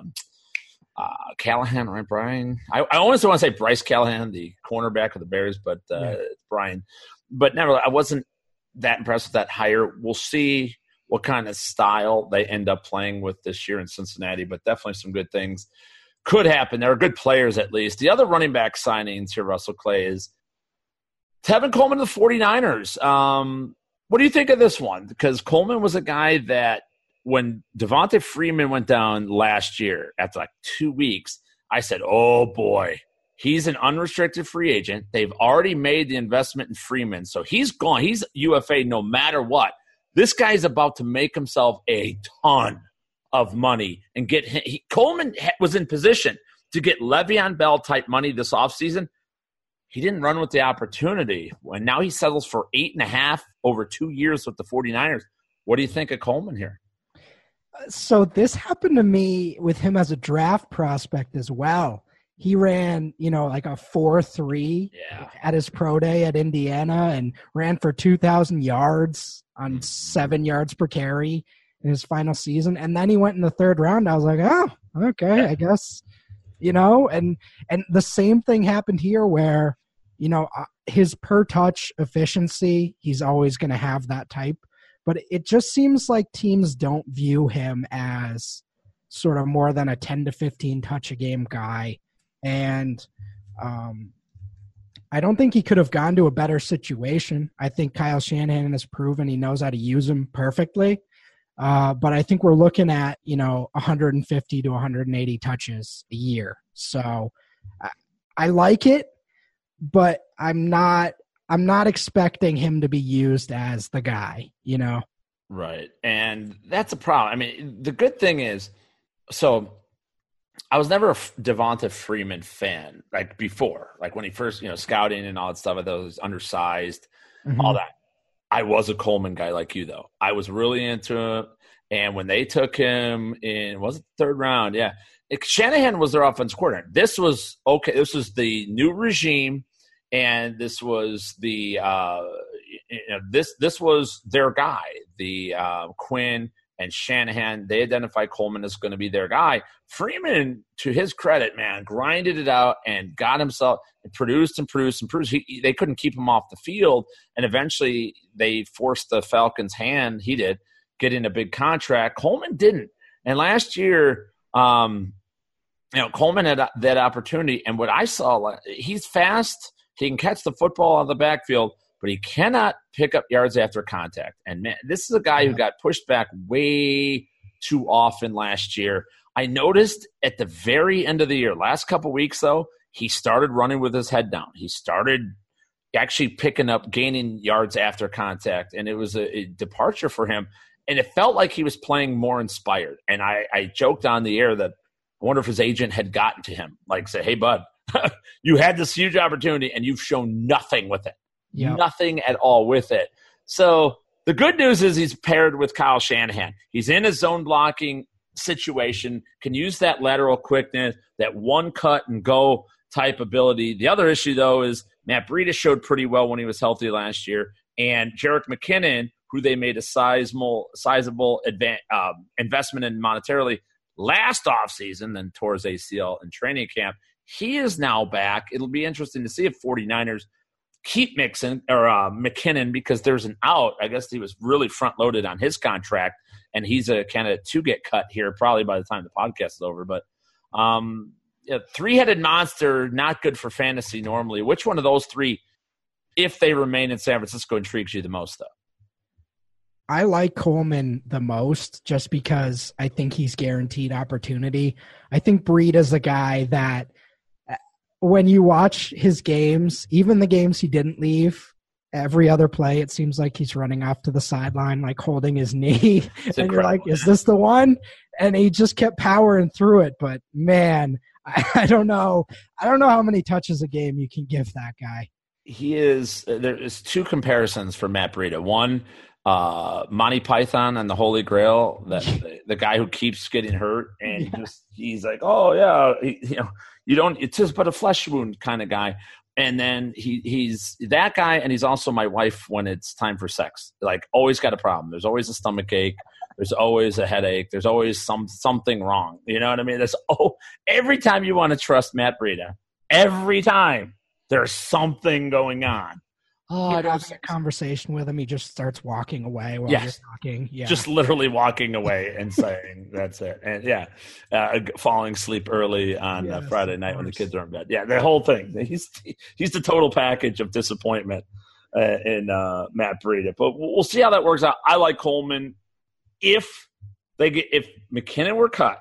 Callahan, right, Brian? I almost want to say Bryce Callahan, the cornerback of the Bears, but it's Brian. But never, I wasn't that impressed with that hire. We'll see what kind of style they end up playing with this year in Cincinnati, but definitely some good things could happen. There are good players at least. The other running back signings here, Russell Clay, is Tevin Coleman of the 49ers. What do you think of this one? Because Coleman was a guy that when Devonta Freeman went down last year after like 2 weeks, I said, oh boy, he's an unrestricted free agent. They've already made the investment in Freeman, so he's gone. He's UFA no matter what. This guy's about to make himself a ton of money and get him. Coleman was in position to get Le'Veon Bell-type money this offseason. He didn't run with the opportunity, and now he settles for 8.5 over 2 years with the 49ers. What do you think of Coleman here? So this happened to me with him as a draft prospect as well. He ran, like a 4.3 at his pro day at Indiana and ran for 2,000 yards on 7 yards per carry in his final season. And then he went in the third round. I was like, oh, okay, I guess, and the same thing happened here where, his per touch efficiency, he's always going to have that type. But it just seems like teams don't view him as sort of more than a 10 to 15 touch a game guy. And I don't think he could have gone to a better situation. I think Kyle Shanahan has proven he knows how to use him perfectly. But I think we're looking at, 150 to 180 touches a year. So I like it, but I'm not expecting him to be used as the guy, Right. And that's a problem. I mean, the good thing is, so I was never a Devonta Freeman fan, like before, like when he first, scouting and all that stuff. I thought he was undersized, all that. I was a Coleman guy like you, though. I was really into him. And when they took him in, was it the third round? Yeah. Shanahan was their offensive coordinator. This was okay. This was the new regime. And this was the this was their guy, the Quinn and Shanahan. They identified Coleman as going to be their guy. Freeman, to his credit, man, grinded it out and got himself produced. They couldn't keep him off the field, and eventually they forced the Falcons' hand. He did getting a big contract. Coleman didn't, and last year, Coleman had that opportunity. And what I saw, he's fast. He can catch the football on the backfield, but he cannot pick up yards after contact. And, man, this is a guy who got pushed back way too often last year. I noticed at the very end of the year, last couple of weeks, though, he started running with his head down. He started actually gaining yards after contact, and it was a departure for him. And it felt like he was playing more inspired. And I joked on the air that I wonder if his agent had gotten to him, like said, hey, bud, You had this huge opportunity, and you've shown nothing with it. Yep. Nothing at all with it. So the good news is he's paired with Kyle Shanahan. He's in a zone blocking situation, can use that lateral quickness, that one cut and go type ability. The other issue, though, is Matt Breida showed pretty well when he was healthy last year, and Jerick McKinnon, who they made a sizable investment in monetarily last offseason, then tore his ACL in training camp. He is now back. It'll be interesting to see if 49ers keep McKinnon, because there's an out. I guess he was really front-loaded on his contract, and he's a candidate to get cut here probably by the time the podcast is over. But three-headed monster, not good for fantasy normally. Which one of those three, if they remain in San Francisco, intrigues you the most, though? I like Coleman the most just because I think he's guaranteed opportunity. I think Breida's a guy that when you watch his games, even the games he didn't leave, every other play, it seems like he's running off to the sideline, like holding his knee. And you're like, is this the one? And he just kept powering through it. But, man, I don't know. I don't know how many touches a game you can give that guy. He is – there is two comparisons for Matt Breida. One, Monty Python and the Holy Grail, the guy who keeps getting hurt, and he's like, oh, yeah, it's just but a flesh wound kind of guy. And then he's that guy, and he's also my wife when it's time for sex. Like, always got a problem. There's always a stomach ache. There's always a headache. There's always something wrong. You know what I mean? Every time you want to trust Matt Breida, every time there's something going on. Oh, I don't have a conversation with him. He just starts walking away while you're talking. Yeah, just literally walking away and saying, "That's it." And falling asleep early on Friday night when the kids are in bed. Yeah, the whole thing. He's the total package of disappointment in Matt Breida. But we'll see how that works out. I like Coleman. If McKinnon were cut,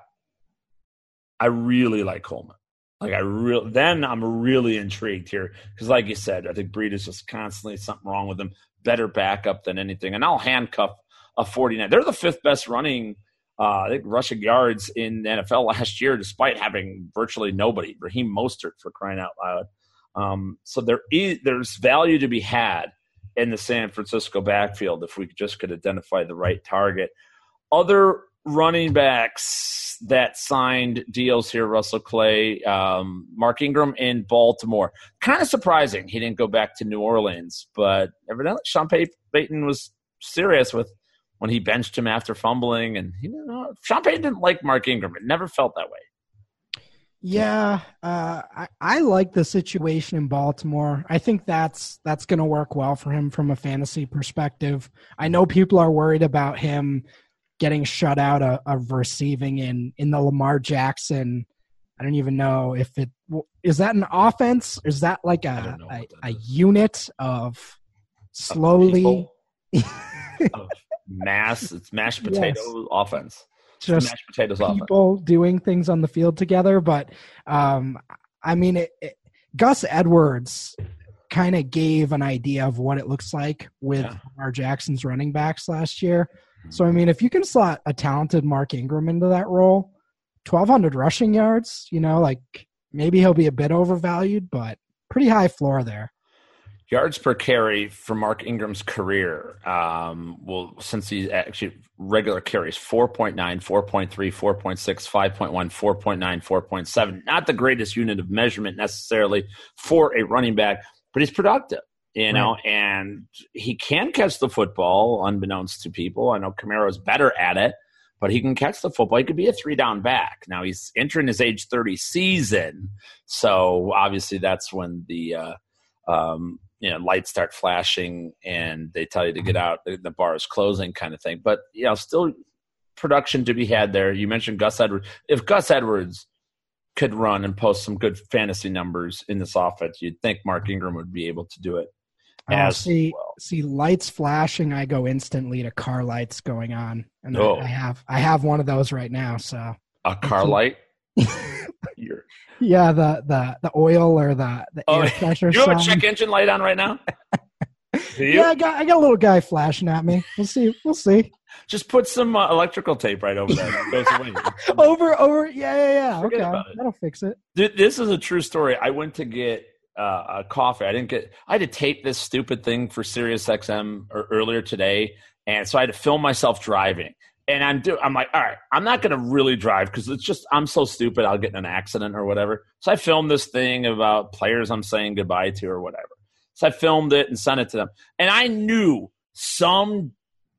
I really like Coleman. Then I'm really intrigued here because, like you said, I think Breida's just constantly something wrong with him. Better backup than anything, and I'll handcuff a 49. They're the fifth best rushing yards in the NFL last year, despite having virtually nobody. Raheem Mostert, for crying out loud. So there's value to be had in the San Francisco backfield if we just could identify the right target. Other running backs that signed deals here, Russell Clay, Mark Ingram in Baltimore. Kind of surprising he didn't go back to New Orleans, but evidently Sean Payton was serious with when he benched him after fumbling. And Sean Payton didn't like Mark Ingram. It never felt that way. Yeah, I like the situation in Baltimore. I think that's going to work well for him from a fantasy perspective. I know people are worried about him getting shut out of receiving in the Lamar Jackson. I don't even know if is that an offense? Or is that like a unit of slowly mass? It's mashed potato offense. Just mashed potatoes people offense. Doing things on the field together. But I mean, Gus Edwards kind of gave an idea of what it looks like with Lamar Jackson's running backs last year. So, I mean, if you can slot a talented Mark Ingram into that role, 1,200 rushing yards, maybe he'll be a bit overvalued, but pretty high floor there. Yards per carry for Mark Ingram's career, since he's actually regular carries, 4.9, 4.3, 4.6, 5.1, 4.9, 4.7. Not the greatest unit of measurement necessarily for a running back, but he's productive. And he can catch the football, unbeknownst to people. I know Camaro's better at it, but he can catch the football. He could be a 3-down back. Now, he's entering his age 30 season, so obviously that's when the lights start flashing and they tell you to get out, the bar is closing kind of thing. But, still production to be had there. You mentioned Gus Edwards. If Gus Edwards could run and post some good fantasy numbers in this offense, you'd think Mark Ingram would be able to do it. See lights flashing, I go instantly to car lights going on, and I have one of those right now. So a car light, yeah, the oil or the air pressure. You have a check engine light on right now? Yeah, I got a little guy flashing at me. We'll see. Just put some electrical tape right over that. It goes away. over. Yeah. Forget Okay, that'll fix it. This is a true story. I went to get a coffee. I had to tape this stupid thing for SiriusXM earlier today, and so I had to film myself driving. And I'm like, all right, I'm not going to really drive because it's just I'm so stupid. I'll get in an accident or whatever. So I filmed this thing about players I'm saying goodbye to or whatever. So I filmed it and sent it to them, and I knew some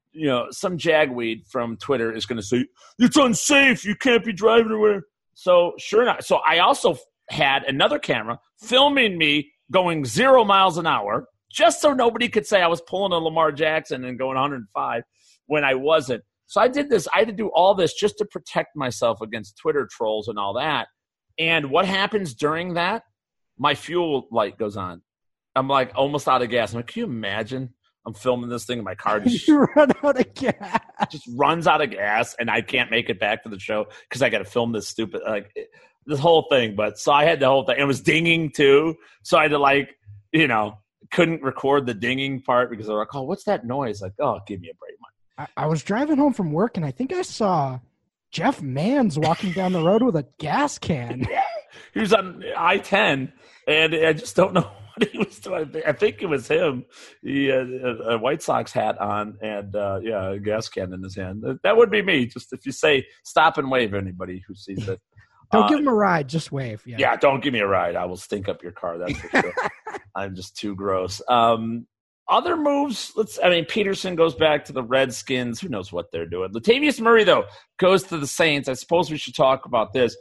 jagweed from Twitter is going to say, it's unsafe. You can't be driving anywhere. So sure enough. So I also had another camera filming me going 0 miles an hour just so nobody could say I was pulling a Lamar Jackson and going 105 when I wasn't. So I did this. I had to do all this just to protect myself against Twitter trolls and all that. And what happens during that? My fuel light goes on. I'm like almost out of gas. I'm like, can you imagine? I'm filming this thing and my car just you run out of gas. Just runs out of gas and I can't make it back to the show because I got to film this stupid this whole thing. But so I had the whole thing. It was dinging too, so I had to couldn't record the dinging part because they were like, "Oh, what's that noise?" Like, "Oh, give me a break, man." I was driving home from work and I think I saw Jeff Manns walking down the road with a gas can. He was on I-10, and I just don't know what he was doing. I think it was him. He had a White Sox hat on and, a gas can in his hand. That would be me. Just if you say stop and wave anybody who sees it. Don't give him a ride. Just wave. Yeah, don't give me a ride. I will stink up your car. That's for sure. I'm just too gross. Other moves, Peterson goes back to the Redskins. Who knows what they're doing? Latavius Murray, though, goes to the Saints. I suppose we should talk about this.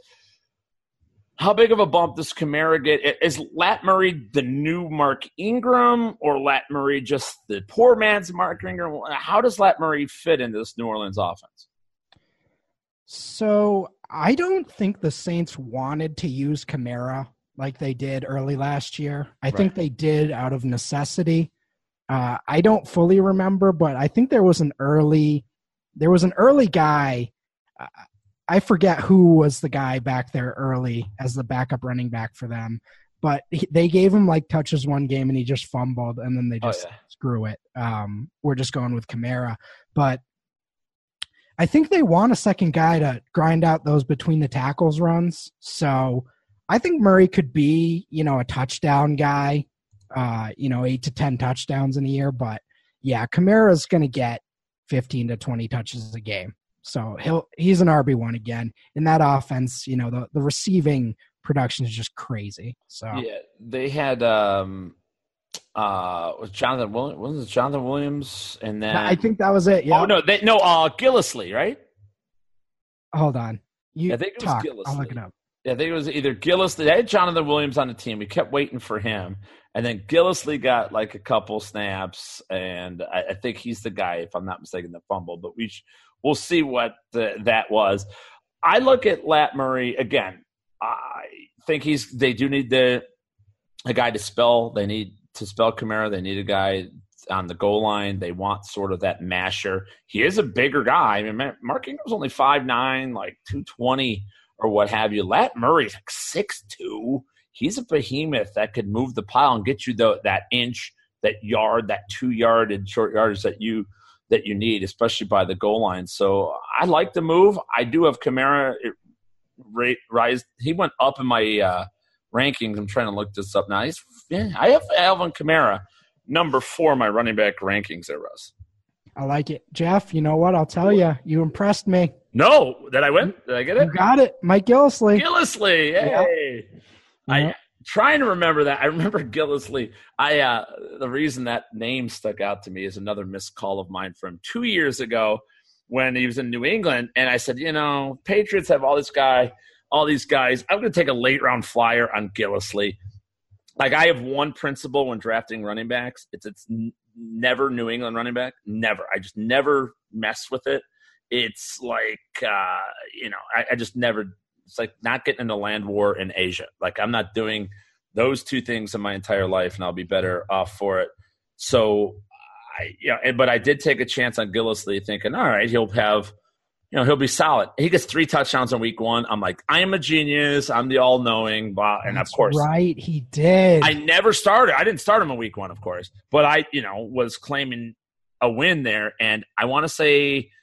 How big of a bump does Kamara get? Is Lat Murray the new Mark Ingram or Lat Murray just the poor man's Mark Ingram? How does Lat Murray fit into this New Orleans offense? So I don't think the Saints wanted to use Kamara like they did early last year. I think they did out of necessity. I don't fully remember, but I think there was an early guy. I forget who was the guy back there early as the backup running back for them, but they gave him touches one game and he just fumbled and then they just screw it. We're just going with Kamara, but I think they want a second guy to grind out those between the tackles runs. So I think Murray could be, a touchdown guy, 8 to 10 touchdowns in a year. But yeah, Kamara's going to get 15 to 20 touches a game. So he's an RB1 again. In that offense, the receiving production is just crazy. So yeah, they had was Jonathan Williams? Wasn't it Jonathan Williams? And then I think that was it. Yeah. Oh no, Gillislee, right? Hold on. I think it was Gillislee. I'll look it up. Yeah, I think it was either Gillislee. They had Jonathan Williams on the team. We kept waiting for him. And then Gillislee got a couple snaps, and I think he's the guy, if I'm not mistaken, that fumbled. But we'll see what that was. I look at Lat Murray, again, I think they do need a guy to spell. They need to spell Kamara. They need a guy on the goal line. They want sort of that masher. He is a bigger guy. I mean, Mark Ingram's only 5'9", 220 or what have you. Lat Murray's 6'2". He's a behemoth that could move the pile and get you that inch, that yard, that 2 yard and short yardage that you need, especially by the goal line. So I like the move. I do have Kamara rise. He went up in my rankings. I'm trying to look this up now. I have Alvin Kamara number 4 in my running back rankings there, Russ. I like it. Jeff, you know what? I'll tell you. You impressed me. No. Did I win? Did I get it? You got it. Mike Gillislee. Gillislee. Hey. Yeah. I'm trying to remember that. I remember Gillislee. The reason that name stuck out to me is another missed call of mine from 2 years ago when he was in New England. And I said, Patriots have all these guys. I'm going to take a late round flyer on Gillislee. I have one principle when drafting running backs. It's never New England running back. Never. I just never mess with it. It's I just never. It's like not getting into land war in Asia. I'm not doing those two things in my entire life, and I'll be better off for it. So, but I did take a chance on Gillislee, thinking, all right, he'll be solid. He gets 3 touchdowns in week 1. I'm like, I am a genius. I'm the all-knowing. And That's of course, right, he did. I never started. I didn't start him in week 1, of course, but I, was claiming a win there. And I want to say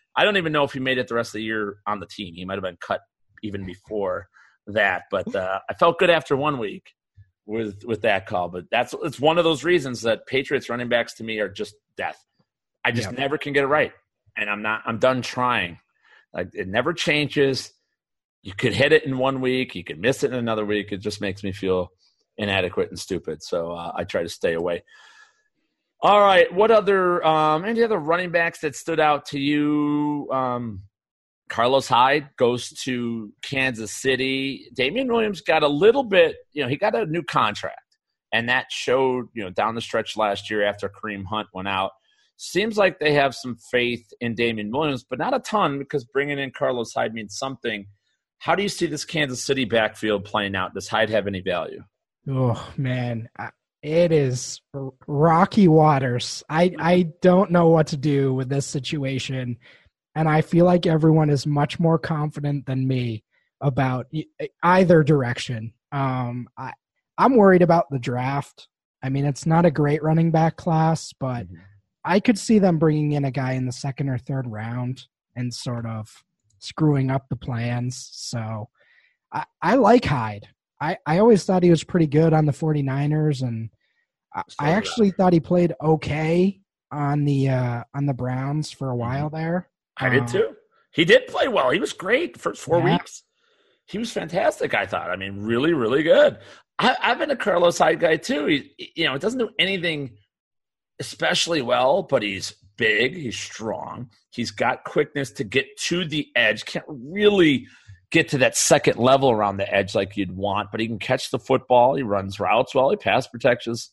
I don't even know if he made it the rest of the year on the team. He might have been cut even before that. But I felt good after 1 week with that call. But it's one of those reasons that Patriots running backs to me are just death. I just never can get it right. And I'm done trying. Like, it never changes. You could hit it in 1 week. You could miss it in another week. It just makes me feel inadequate and stupid. So I try to stay away. All right. What other any other running backs that stood out to you? Carlos Hyde goes to Kansas City. Damian Williams got a little bit, he got a new contract. And that showed, down the stretch last year after Kareem Hunt went out. Seems like they have some faith in Damian Williams, but not a ton, because bringing in Carlos Hyde means something. How do you see this Kansas City backfield playing out? Does Hyde have any value? Oh, man. It is rocky waters. I don't know what to do with this situation, and I feel like everyone is much more confident than me about either direction. I'm worried about the draft. I mean, it's not a great running back class, but I could see them bringing in a guy in the second or third round and sort of screwing up the plans. So I like Hyde. I always thought he was pretty good on the 49ers, and I actually thought he played okay on the Browns for a while there. I did too. He did play well. He was great the first 4 weeks. He was fantastic, I thought. I mean, really, really good. I've been a Carlos Hyde guy too. It doesn't do anything especially well, but he's big, he's strong, he's got quickness to get to the edge. Can't really get to that second level around the edge like you'd want, but he can catch the football. He runs routes well. He pass protects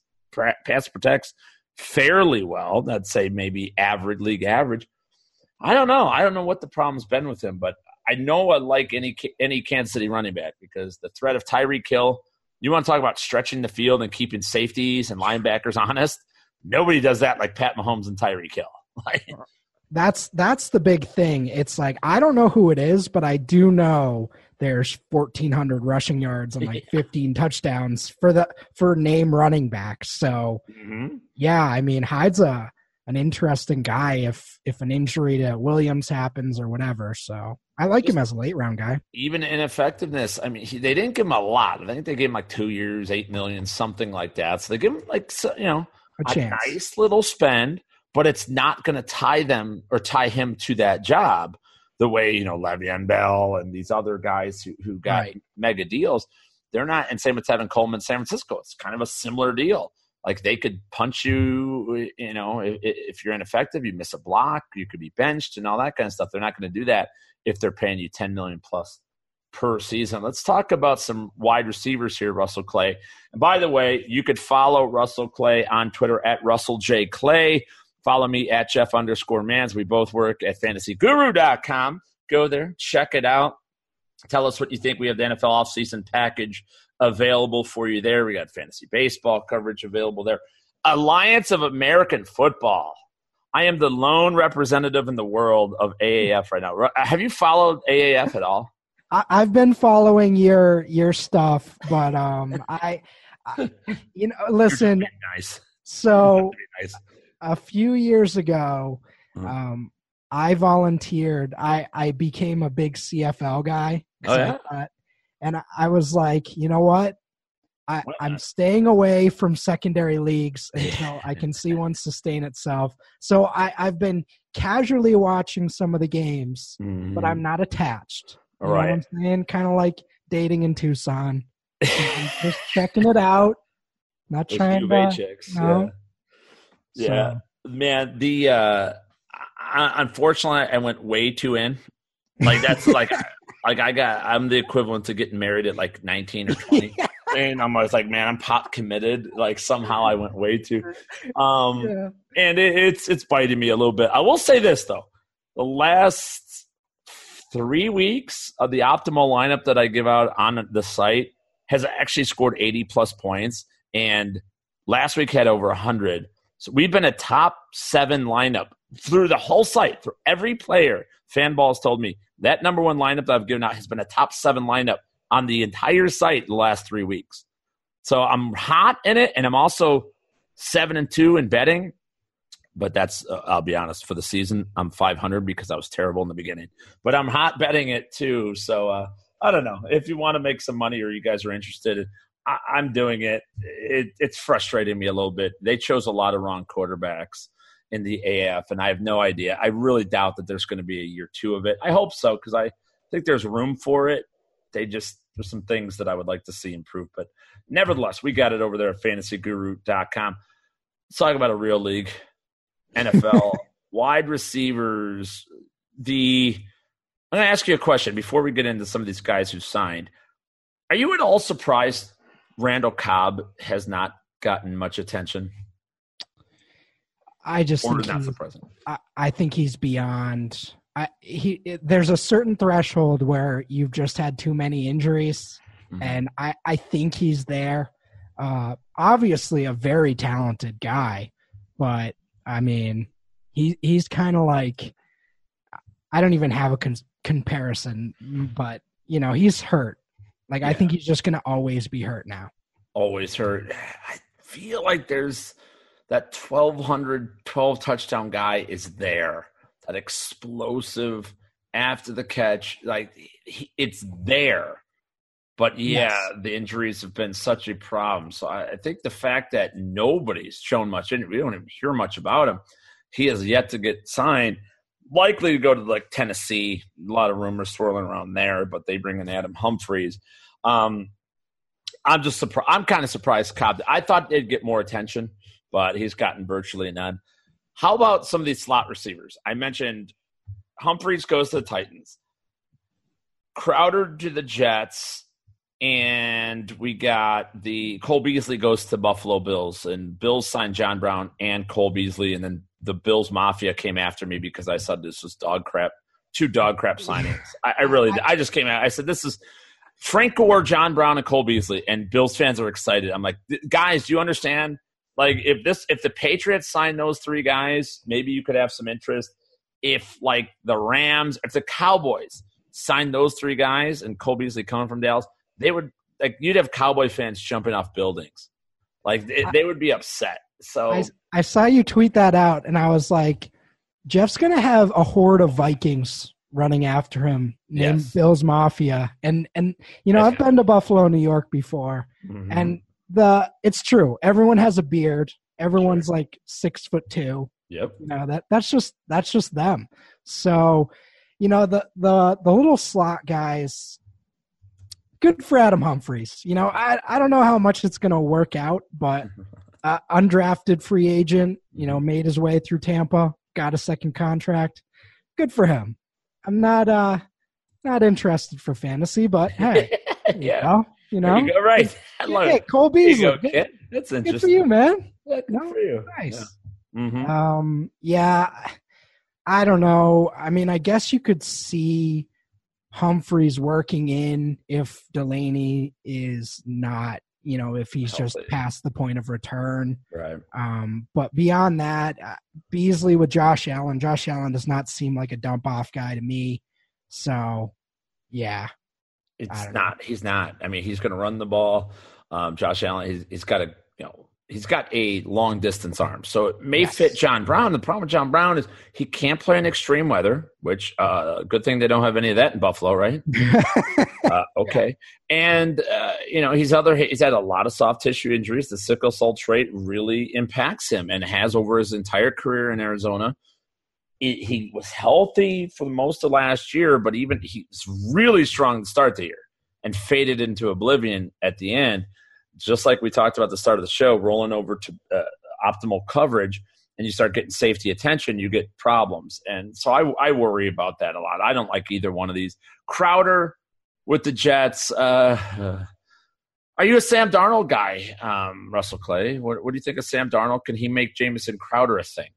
fairly well. I'd say maybe league average. I don't know. I don't know what the problem's been with him, but I know I like any Kansas City running back, because the threat of Tyreek Hill. You want to talk about stretching the field and keeping safeties and linebackers honest? Nobody does that like Pat Mahomes and Tyreek Hill. That's the big thing. It's like, I don't know who it is, but I do know there's 1,400 rushing yards and like 15 touchdowns for name running backs. So yeah, I mean, Hyde's an interesting guy if an injury to Williams happens or whatever. So I like him as a late round guy. Even ineffectiveness. I mean, they didn't give him a lot. I think they gave him like 2 years, $8 million, something like that. So they give him a nice little spend, but it's not going to tie him to that job the way, Le'Veon Bell and these other guys who got mega deals. They're not, and same with Tevin Coleman, San Francisco. It's kind of a similar deal. Like, they could punch you, if you're ineffective, you miss a block, you could be benched and all that kind of stuff. They're not going to do that if they're paying you $10 million plus per season. Let's talk about some wide receivers here, Russell Clay. And by the way, you could follow Russell Clay on Twitter at Russell J. Clay. Follow me at Jeff_Mans. We both work at fantasyguru.com. Go there, check it out. Tell us what you think. We have the NFL offseason package available for you there. We got fantasy baseball coverage available there. Alliance of American Football. I am the lone representative in the world of AAF right now. Have you followed AAF at all? I've been following your stuff, but listen. Nice. So nice. A few years ago, I volunteered. I became a big CFL guy. Oh, yeah? And I was like, you know what? I'm staying away from secondary leagues until I can see one sustain itself. So I've been casually watching some of the games, but I'm not attached. You know what I'm saying? Kind of like dating in Tucson. I'm just checking it out. Not those trying UVA to. chicks. No. Yeah. Man, unfortunately, I went way too in. Like, that's like I'm the equivalent to getting married at like 19 or 20. And I'm always like, man, I'm pop committed. Like, somehow I went way too. And it's biting me a little bit. I will say this, though. The last 3 weeks of the optimal lineup that I give out on the site has actually scored 80-plus points. And last week had over 100. So we've been a top 7 lineup through the whole site, for every player. Fanball's told me that number one lineup that I've given out has been a top 7 lineup on the entire site the last 3 weeks. So I'm hot in it, and I'm also 7-2 in betting. But that's, I'll be honest, for the season, I'm 500 because I was terrible in the beginning. But I'm hot betting it too. So I don't know. If you want to make some money or you guys are interested, I'm doing it. It's frustrating me a little bit. They chose a lot of wrong quarterbacks in the AF, and I have no idea. I really doubt that there's going to be a year 2 of it. I hope so because I think there's room for it. There's some things that I would like to see improve. But nevertheless, we got it over there at fantasyguru.com. Let's talk about a real league. NFL wide receivers. I'm going to ask you a question before we get into some of these guys who signed. Are you at all surprised Randall Cobb has not gotten much attention? I just think not surprising. I think he's beyond. There's a certain threshold where you've just had too many injuries, and I think he's there. Obviously, a very talented guy, but I mean, he's kind of like, I don't even have a comparison, but, you know, he's hurt. Like, yeah. I think he's just going to always be hurt now. Always hurt. I feel like there's that 12 touchdown guy is there. That explosive after the catch. Like, it's there. But, yeah, yes. The injuries have been such a problem. So I think the fact that nobody's shown much in it, we don't even hear much about him. He has yet to get signed. Likely to go to, like, Tennessee. A lot of rumors swirling around there, but they bring in Adam Humphries. I'm just surprised. I'm kind of surprised Cobb. I thought they'd get more attention, but he's gotten virtually none. How about some of these slot receivers? I mentioned Humphries goes to the Titans. Crowder to the Jets. And we got Cole Beasley goes to Buffalo Bills, and Bills signed John Brown and Cole Beasley, and then the Bills Mafia came after me because I said this was dog crap, 2 dog crap signings. I just came out. I said this is Frank Gore, John Brown, and Cole Beasley, and Bills fans are excited. I'm like, guys, do you understand? Like, if the Patriots sign those 3 guys, maybe you could have some interest. If like the Rams, if the Cowboys sign those 3 guys and Cole Beasley coming from Dallas, they would like you'd have Cowboy fans jumping off buildings, like they would be upset. So I saw you tweet that out, and I was like, Jeff's gonna have a horde of Vikings running after him named Bills Mafia, and you know I've been to Buffalo, New York before, and it's true. Everyone has a beard. Everyone's like 6'2". Yep. You know that's just them. So, you know the little slot guys. Good for Adam Humphries. You know, I don't know how much it's going to work out, but undrafted free agent, you know, made his way through Tampa, got a second contract. Good for him. I'm not interested for fantasy, but hey, yeah, you know, you go, right. Hey, Cole Beasley. That's interesting. Good for you, man. Yeah, good for you. Nice. Yeah. Yeah, I don't know. I mean, I guess you could see Humphries working in if Delaney is not, you know, if he's just past the point of return. Right. But beyond that, Beasley with Josh Allen. Josh Allen does not seem like a dump off guy to me. So, yeah. It's not. He's not. I mean, he's going to run the ball. Josh Allen, he's got a long distance arm, so it may fit John Brown. The problem with John Brown is he can't play in extreme weather, which good thing they don't have any of that in Buffalo, right? Okay, and you know he's had a lot of soft tissue injuries. The sickle cell trait really impacts him, and has over his entire career in Arizona. He was healthy for most of last year, but even he was really strong to start the year and faded into oblivion at the end. Just like we talked about at the start of the show, rolling over to optimal coverage and you start getting safety attention, you get problems. And so I worry about that a lot. I don't like either one of these. Crowder with the Jets. Are you a Sam Darnold guy, Russell Clay? What do you think of Sam Darnold? Can he make Jamison Crowder a thing?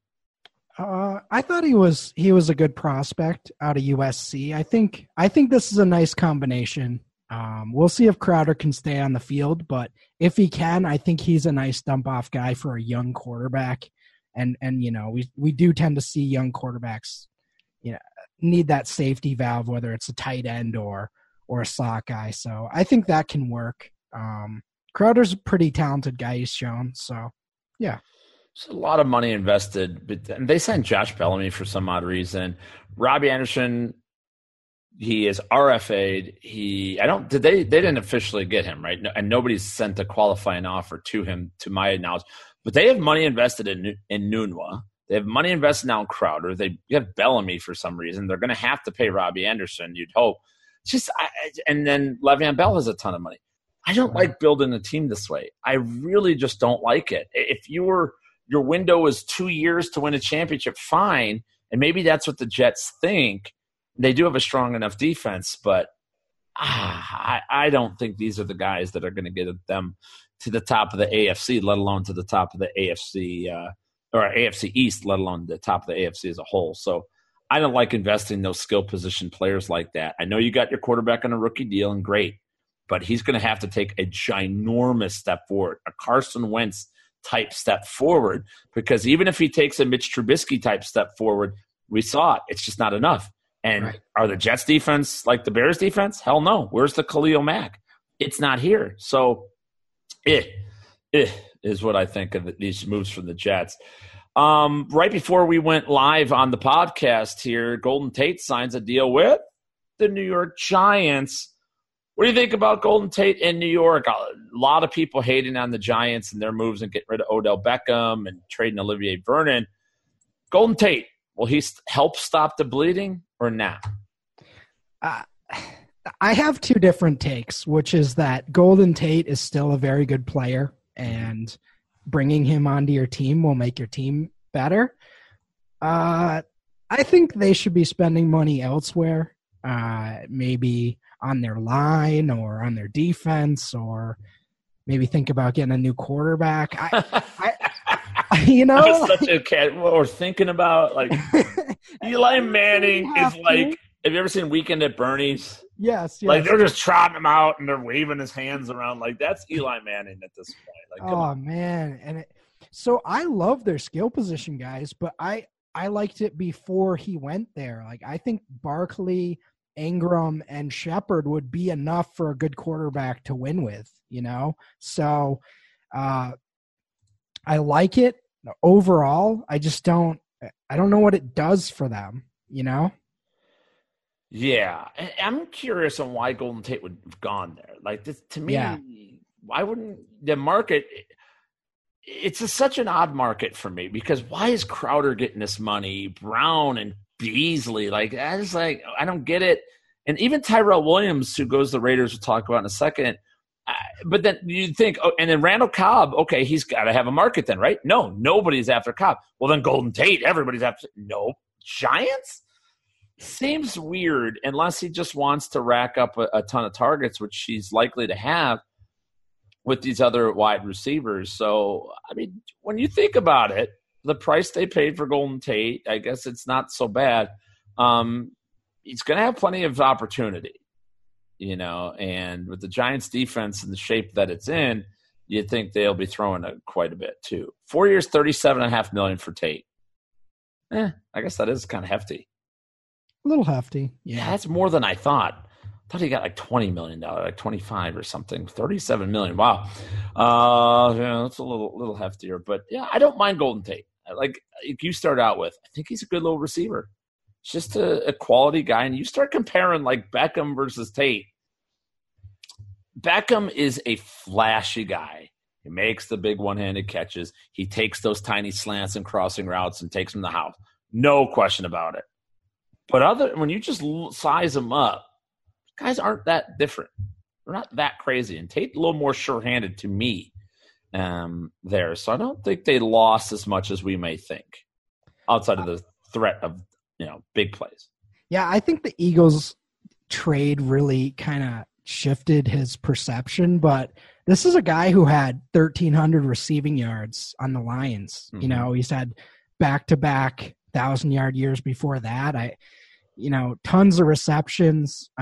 I thought he was a good prospect out of USC. I think this is a nice combination. We'll see if Crowder can stay on the field, but if he can, I think he's a nice dump-off guy for a young quarterback. And you know, we do tend to see young quarterbacks, you know, need that safety valve, whether it's a tight end or a slot guy. So I think that can work. Crowder's a pretty talented guy, he's shown. So, yeah. There's a lot of money invested, but they signed Josh Bellamy for some odd reason. Robbie Anderson, he is RFA'd. They didn't officially get him, right? And nobody's sent a qualifying offer to him, to my knowledge. But they have money invested in Nunwa. They have money invested now in Crowder. They have Bellamy for some reason. They're going to have to pay Robbie Anderson, you'd hope. And then Le'Veon Bell has a ton of money. I don't like building a team this way. I really just don't like it. If your window is 2 years to win a championship, fine. And maybe that's what the Jets think. They do have a strong enough defense, but I don't think these are the guys that are going to get them to the top of the AFC, let alone to the top of the AFC or AFC East, let alone the top of the AFC as a whole. So I don't like investing in those skill position players like that. I know you got your quarterback on a rookie deal, and great, but he's going to have to take a ginormous step forward, a Carson Wentz type step forward, because even if he takes a Mitch Trubisky type step forward, we saw it. It's just not enough. And Are the Jets defense like the Bears defense? Hell no. Where's the Khalil Mack? It's not here. So is what I think of these moves from the Jets. Right before we went live on the podcast here, Golden Tate signs a deal with the New York Giants. What do you think about Golden Tate in New York? A lot of people hating on the Giants and their moves and getting rid of Odell Beckham and trading Olivier Vernon. Golden Tate, will he help stop the bleeding or not? I have two different takes, which is that Golden Tate is still a very good player, and bringing him onto your team will make your team better. I think they should be spending money elsewhere, maybe on their line or on their defense, or maybe think about getting a new quarterback. I'm such a cat. What we're thinking about, like Eli Manning is like. Have you ever seen Weekend at Bernie's? Yes. Like they're just trotting him out and they're waving his hands around. Like that's Eli Manning at this point. Like, oh man, so I love their skill position guys, but I liked it before he went there. Like I think Barkley, Ingram, and Shepard would be enough for a good quarterback to win with. So I like it overall. I don't know what it does for them. Yeah, I'm curious on why Golden Tate would have gone there. Like this, to me, why wouldn't the market? It's such an odd market for me because why is Crowder getting this money? Brown and Beasley, I don't get it. And even Tyrell Williams, who goes to the Raiders, we'll talk about in a second. But then you think, and then Randall Cobb, okay, he's got to have a market then, right? No, nobody's after Cobb. Well, then Golden Tate, everybody's after. No, Giants. Seems weird unless he just wants to rack up a ton of targets, which he's likely to have with these other wide receivers. So, I mean, when you think about it, the price they paid for Golden Tate, I guess it's not so bad. He's going to have plenty of opportunity, and with the Giants defense and the shape that it's in, you'd think they'll be throwing quite a bit too. 4 years, $37.5 million for Tate. I guess that is kind of hefty. A little hefty. Yeah, that's more than I thought. I thought he got like $20 million, like 25 or something. $37 million. Wow. That's a little heftier. But yeah, I don't mind Golden Tate. Like you start out with, I think he's a good little receiver. It's just a quality guy. And you start comparing like Beckham versus Tate. Beckham is a flashy guy. He makes the big one-handed catches. He takes those tiny slants and crossing routes and takes them to the house. No question about it. But when you just size them up, guys aren't that different. They're not that crazy. And Tate a little more sure-handed to me there. So I don't think they lost as much as we may think outside of the threat of big plays. Yeah, I think the Eagles trade really kind of shifted his perception. But this is a guy who had 1,300 receiving yards on the Lions. Mm-hmm. He's had back-to-back 1,000-yard years before that. Tons of receptions.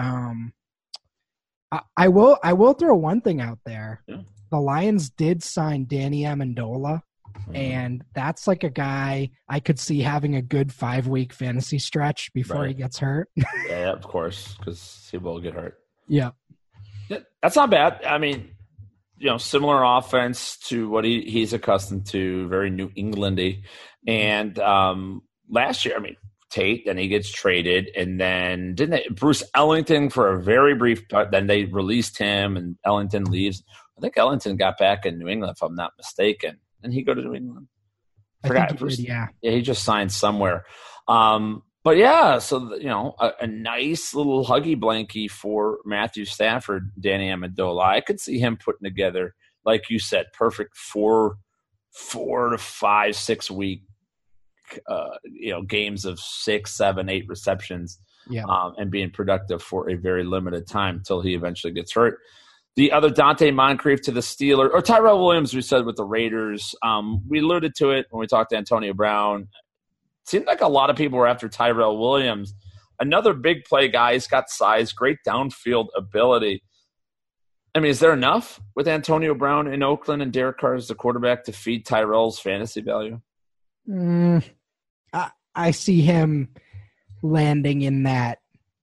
I will throw one thing out there. Yeah. The Lions did sign Danny Amendola, and that's like a guy I could see having a good 5-week fantasy stretch before he gets hurt. Yeah, of course, because he will get hurt. Yeah. That's not bad. I mean, similar offense to what he's accustomed to, very New Englandy. And last year, Tate, then he gets traded, and then Bruce Ellington for a very brief part, then they released him, and Ellington leaves. I think Ellington got back in New England, if I'm not mistaken. Didn't he go to New England? Forgot. Yeah, he just signed somewhere. But yeah, so a nice little huggy blankie for Matthew Stafford, Danny Amendola. I could see him putting together, like you said, perfect 4 to 5, 6 week, games of 6, 7, 8 receptions, and being productive for a very limited time until he eventually gets hurt. The other Dante Moncrief to the Steelers, or Tyrell Williams, we said with the Raiders. We alluded to it when we talked to Antonio Brown. Seemed like a lot of people were after Tyrell Williams. Another big play guy. He's got size, great downfield ability. Is there enough with Antonio Brown in Oakland and Derek Carr as the quarterback to feed Tyrell's fantasy value? I see him landing in that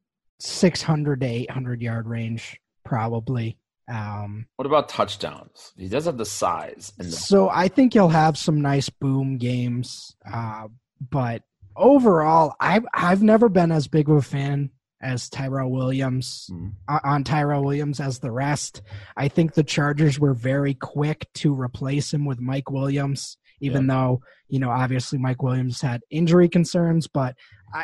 600 to 800 yard range, probably. What about touchdowns? He does have the size. So I think he'll have some nice boom games. But overall, I've never been as big of a fan as Tyrell Williams on Tyrell Williams as the rest. I think the Chargers were very quick to replace him with Mike Williams, even though, obviously Mike Williams had injury concerns, but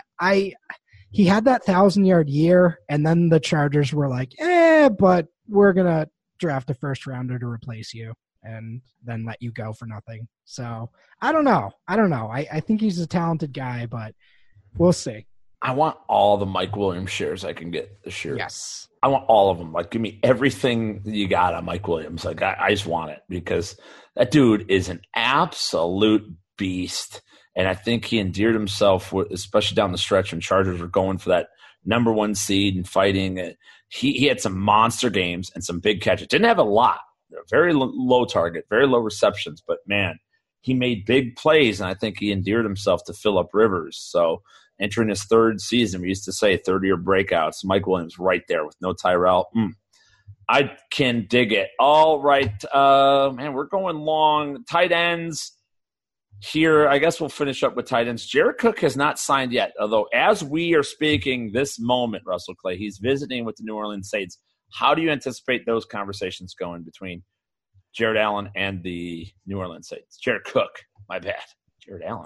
he had that 1,000-yard year, and then the Chargers were like, but we're going to draft a first rounder to replace you and then let you go for nothing. So I don't know. I think he's a talented guy, but we'll see. I want all the Mike Williams shares I can get this year. Yes. I want all of them. Give me everything you got on Mike Williams. I just want it because that dude is an absolute beast. And I think he endeared himself, especially down the stretch when Chargers were going for that number 1 seed and fighting. He had some monster games and some big catches. Didn't have a lot. Very low target, very low receptions. But, man, he made big plays, and I think he endeared himself to Phillip Rivers. So entering his 3rd season, we used to say third-year breakouts. Mike Williams right there with no Tyrell. I can dig it. All right. Man, we're going long. Tight ends. Here, I guess we'll finish up with tight ends. Jared Cook has not signed yet, although as we are speaking this moment, Russell Clay, he's visiting with the New Orleans Saints. How do you anticipate those conversations going between Jared Allen and the New Orleans Saints? Jared Cook, my bad. Jared Allen.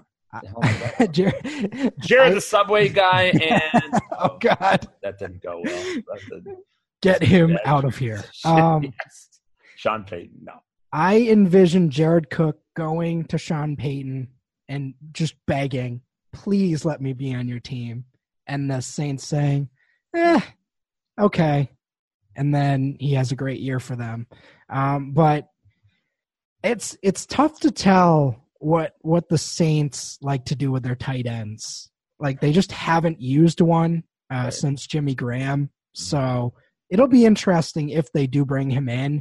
Jared, the Subway guy, and oh God, that didn't go well. Get him out of here. Yes. Sean Payton, no. I envision Jared Cook going to Sean Payton and just begging, please let me be on your team. And the Saints saying, okay. And then he has a great year for them. But it's tough to tell what the Saints like to do with their tight ends. Like they just haven't used one since Jimmy Graham. So it'll be interesting if they do bring him in.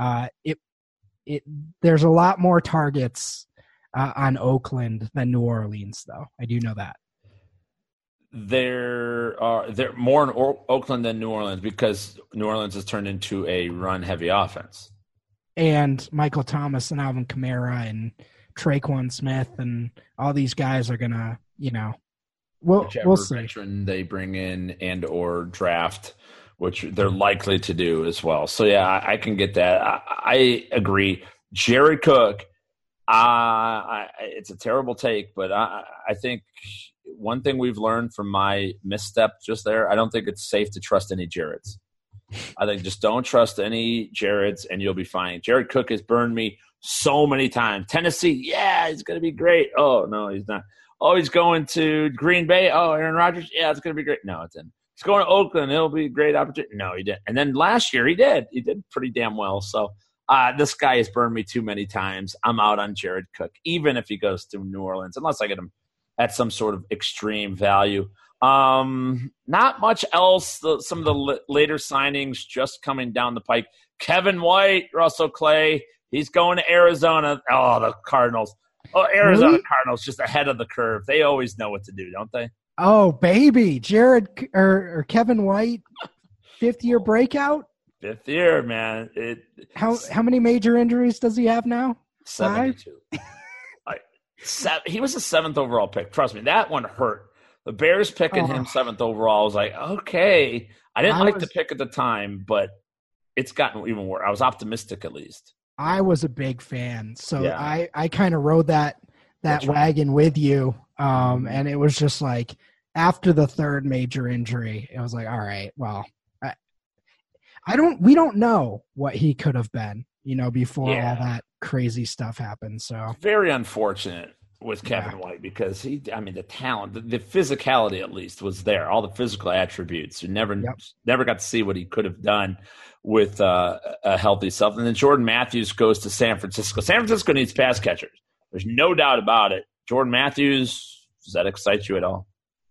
There's a lot more targets on Oakland than New Orleans, though. I do know that. There more in Oakland than New Orleans because New Orleans has turned into a run-heavy offense. And Michael Thomas and Alvin Kamara and Traquan Smith and all these guys are going to, we'll see. Veteran they bring in and or draft, which they're likely to do as well. So, yeah, I can get that. I agree. Jared Cook, it's a terrible take, but I think one thing we've learned from my misstep just there, I don't think it's safe to trust any Jareds. I think just don't trust any Jareds and you'll be fine. Jared Cook has burned me so many times. Tennessee, yeah, he's going to be great. Oh, no, he's not. Oh, he's going to Green Bay. Oh, Aaron Rodgers, yeah, it's going to be great. No, it didn't. He's going to Oakland. It'll be a great opportunity. No, he didn't. And then last year he did. He did pretty damn well. So this guy has burned me too many times. I'm out on Jared Cook, even if he goes to New Orleans, unless I get him at some sort of extreme value. Not much else. Some of the later signings just coming down the pike. Kevin White, Russell Clay, he's going to Arizona. Oh, the Cardinals. Oh, Arizona really? Cardinals just ahead of the curve. They always know what to do, don't they? Oh, baby. Jared or Kevin White, 5th-year breakout? Fifth year, man. How many major injuries does he have now? 72. He was a 7th overall pick. Trust me, that one hurt. The Bears picking him 7th overall, I was like, okay. I didn't like the pick at the time, but it's gotten even worse. I was optimistic at least. I was a big fan. So yeah. I kind of rode that wagon with you. And it was just like after the 3rd major injury, it was like, all right, well, we don't know what he could have been, before all that crazy stuff happened. So very unfortunate with Kevin White because the talent, the physicality at least was there. All the physical attributes. You never got to see what he could have done with a healthy self. And then Jordan Matthews goes to San Francisco. San Francisco needs pass catchers. There's no doubt about it. Jordan Matthews, does that excite you at all?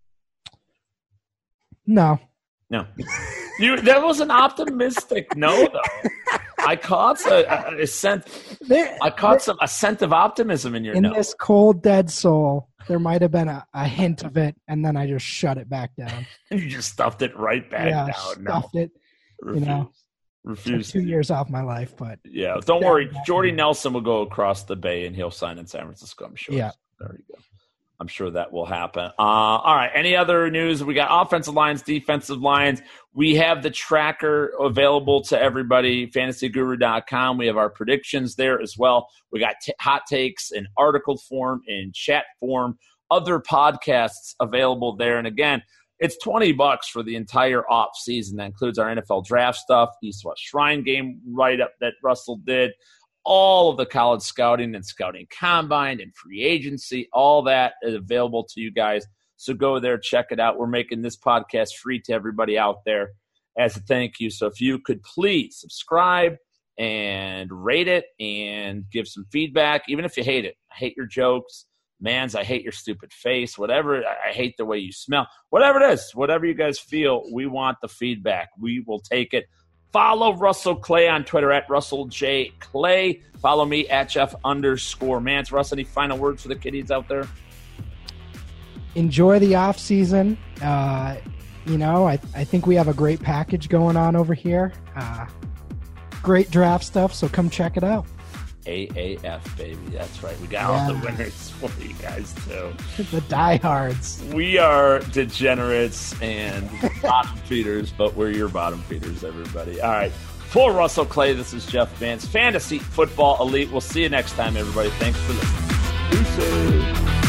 No. That was an optimistic no, though. I caught a scent. A scent of optimism in your in no. This cold, dead soul. There might have been a hint of it, and then I just shut it back down. You just stuffed it right back down. Stuffed it. Refused. 2 years off my life, but don't worry. Jordy Nelson will go across the bay, and he'll sign in San Francisco. I'm sure. Yeah, there you go. I'm sure that will happen. All right. Any other news? We got offensive lines, defensive lines. We have the tracker available to everybody, fantasyguru.com. We have our predictions there as well. We got hot takes in article form, in chat form, other podcasts available there. And again, it's $20 for the entire off season. That includes our NFL draft stuff, East-West Shrine game write-up that Russell did, all of the college scouting and scouting combine and free agency, all that is available to you guys. So go there, check it out. We're making this podcast free to everybody out there as a thank you. So if you could please subscribe and rate it and give some feedback, even if you hate it. I hate your jokes. Mans, I hate your stupid face. Whatever, I hate the way you smell. Whatever it is, whatever you guys feel, we want the feedback. We will take it. Follow Russell Clay on Twitter at Russell J. Clay. Follow me at Jeff_Mans. Russ, any final words for the kiddies out there? Enjoy the off season. I think we have a great package going on over here. Great draft stuff, so come check it out. AAF, baby. That's right. We got all the winners for you guys, too. The diehards. We are degenerates and bottom feeders, but we're your bottom feeders, everybody. All right. For Russell Clay, this is Jeff Vance, Fantasy Football Elite. We'll see you next time, everybody. Thanks for listening. Peace.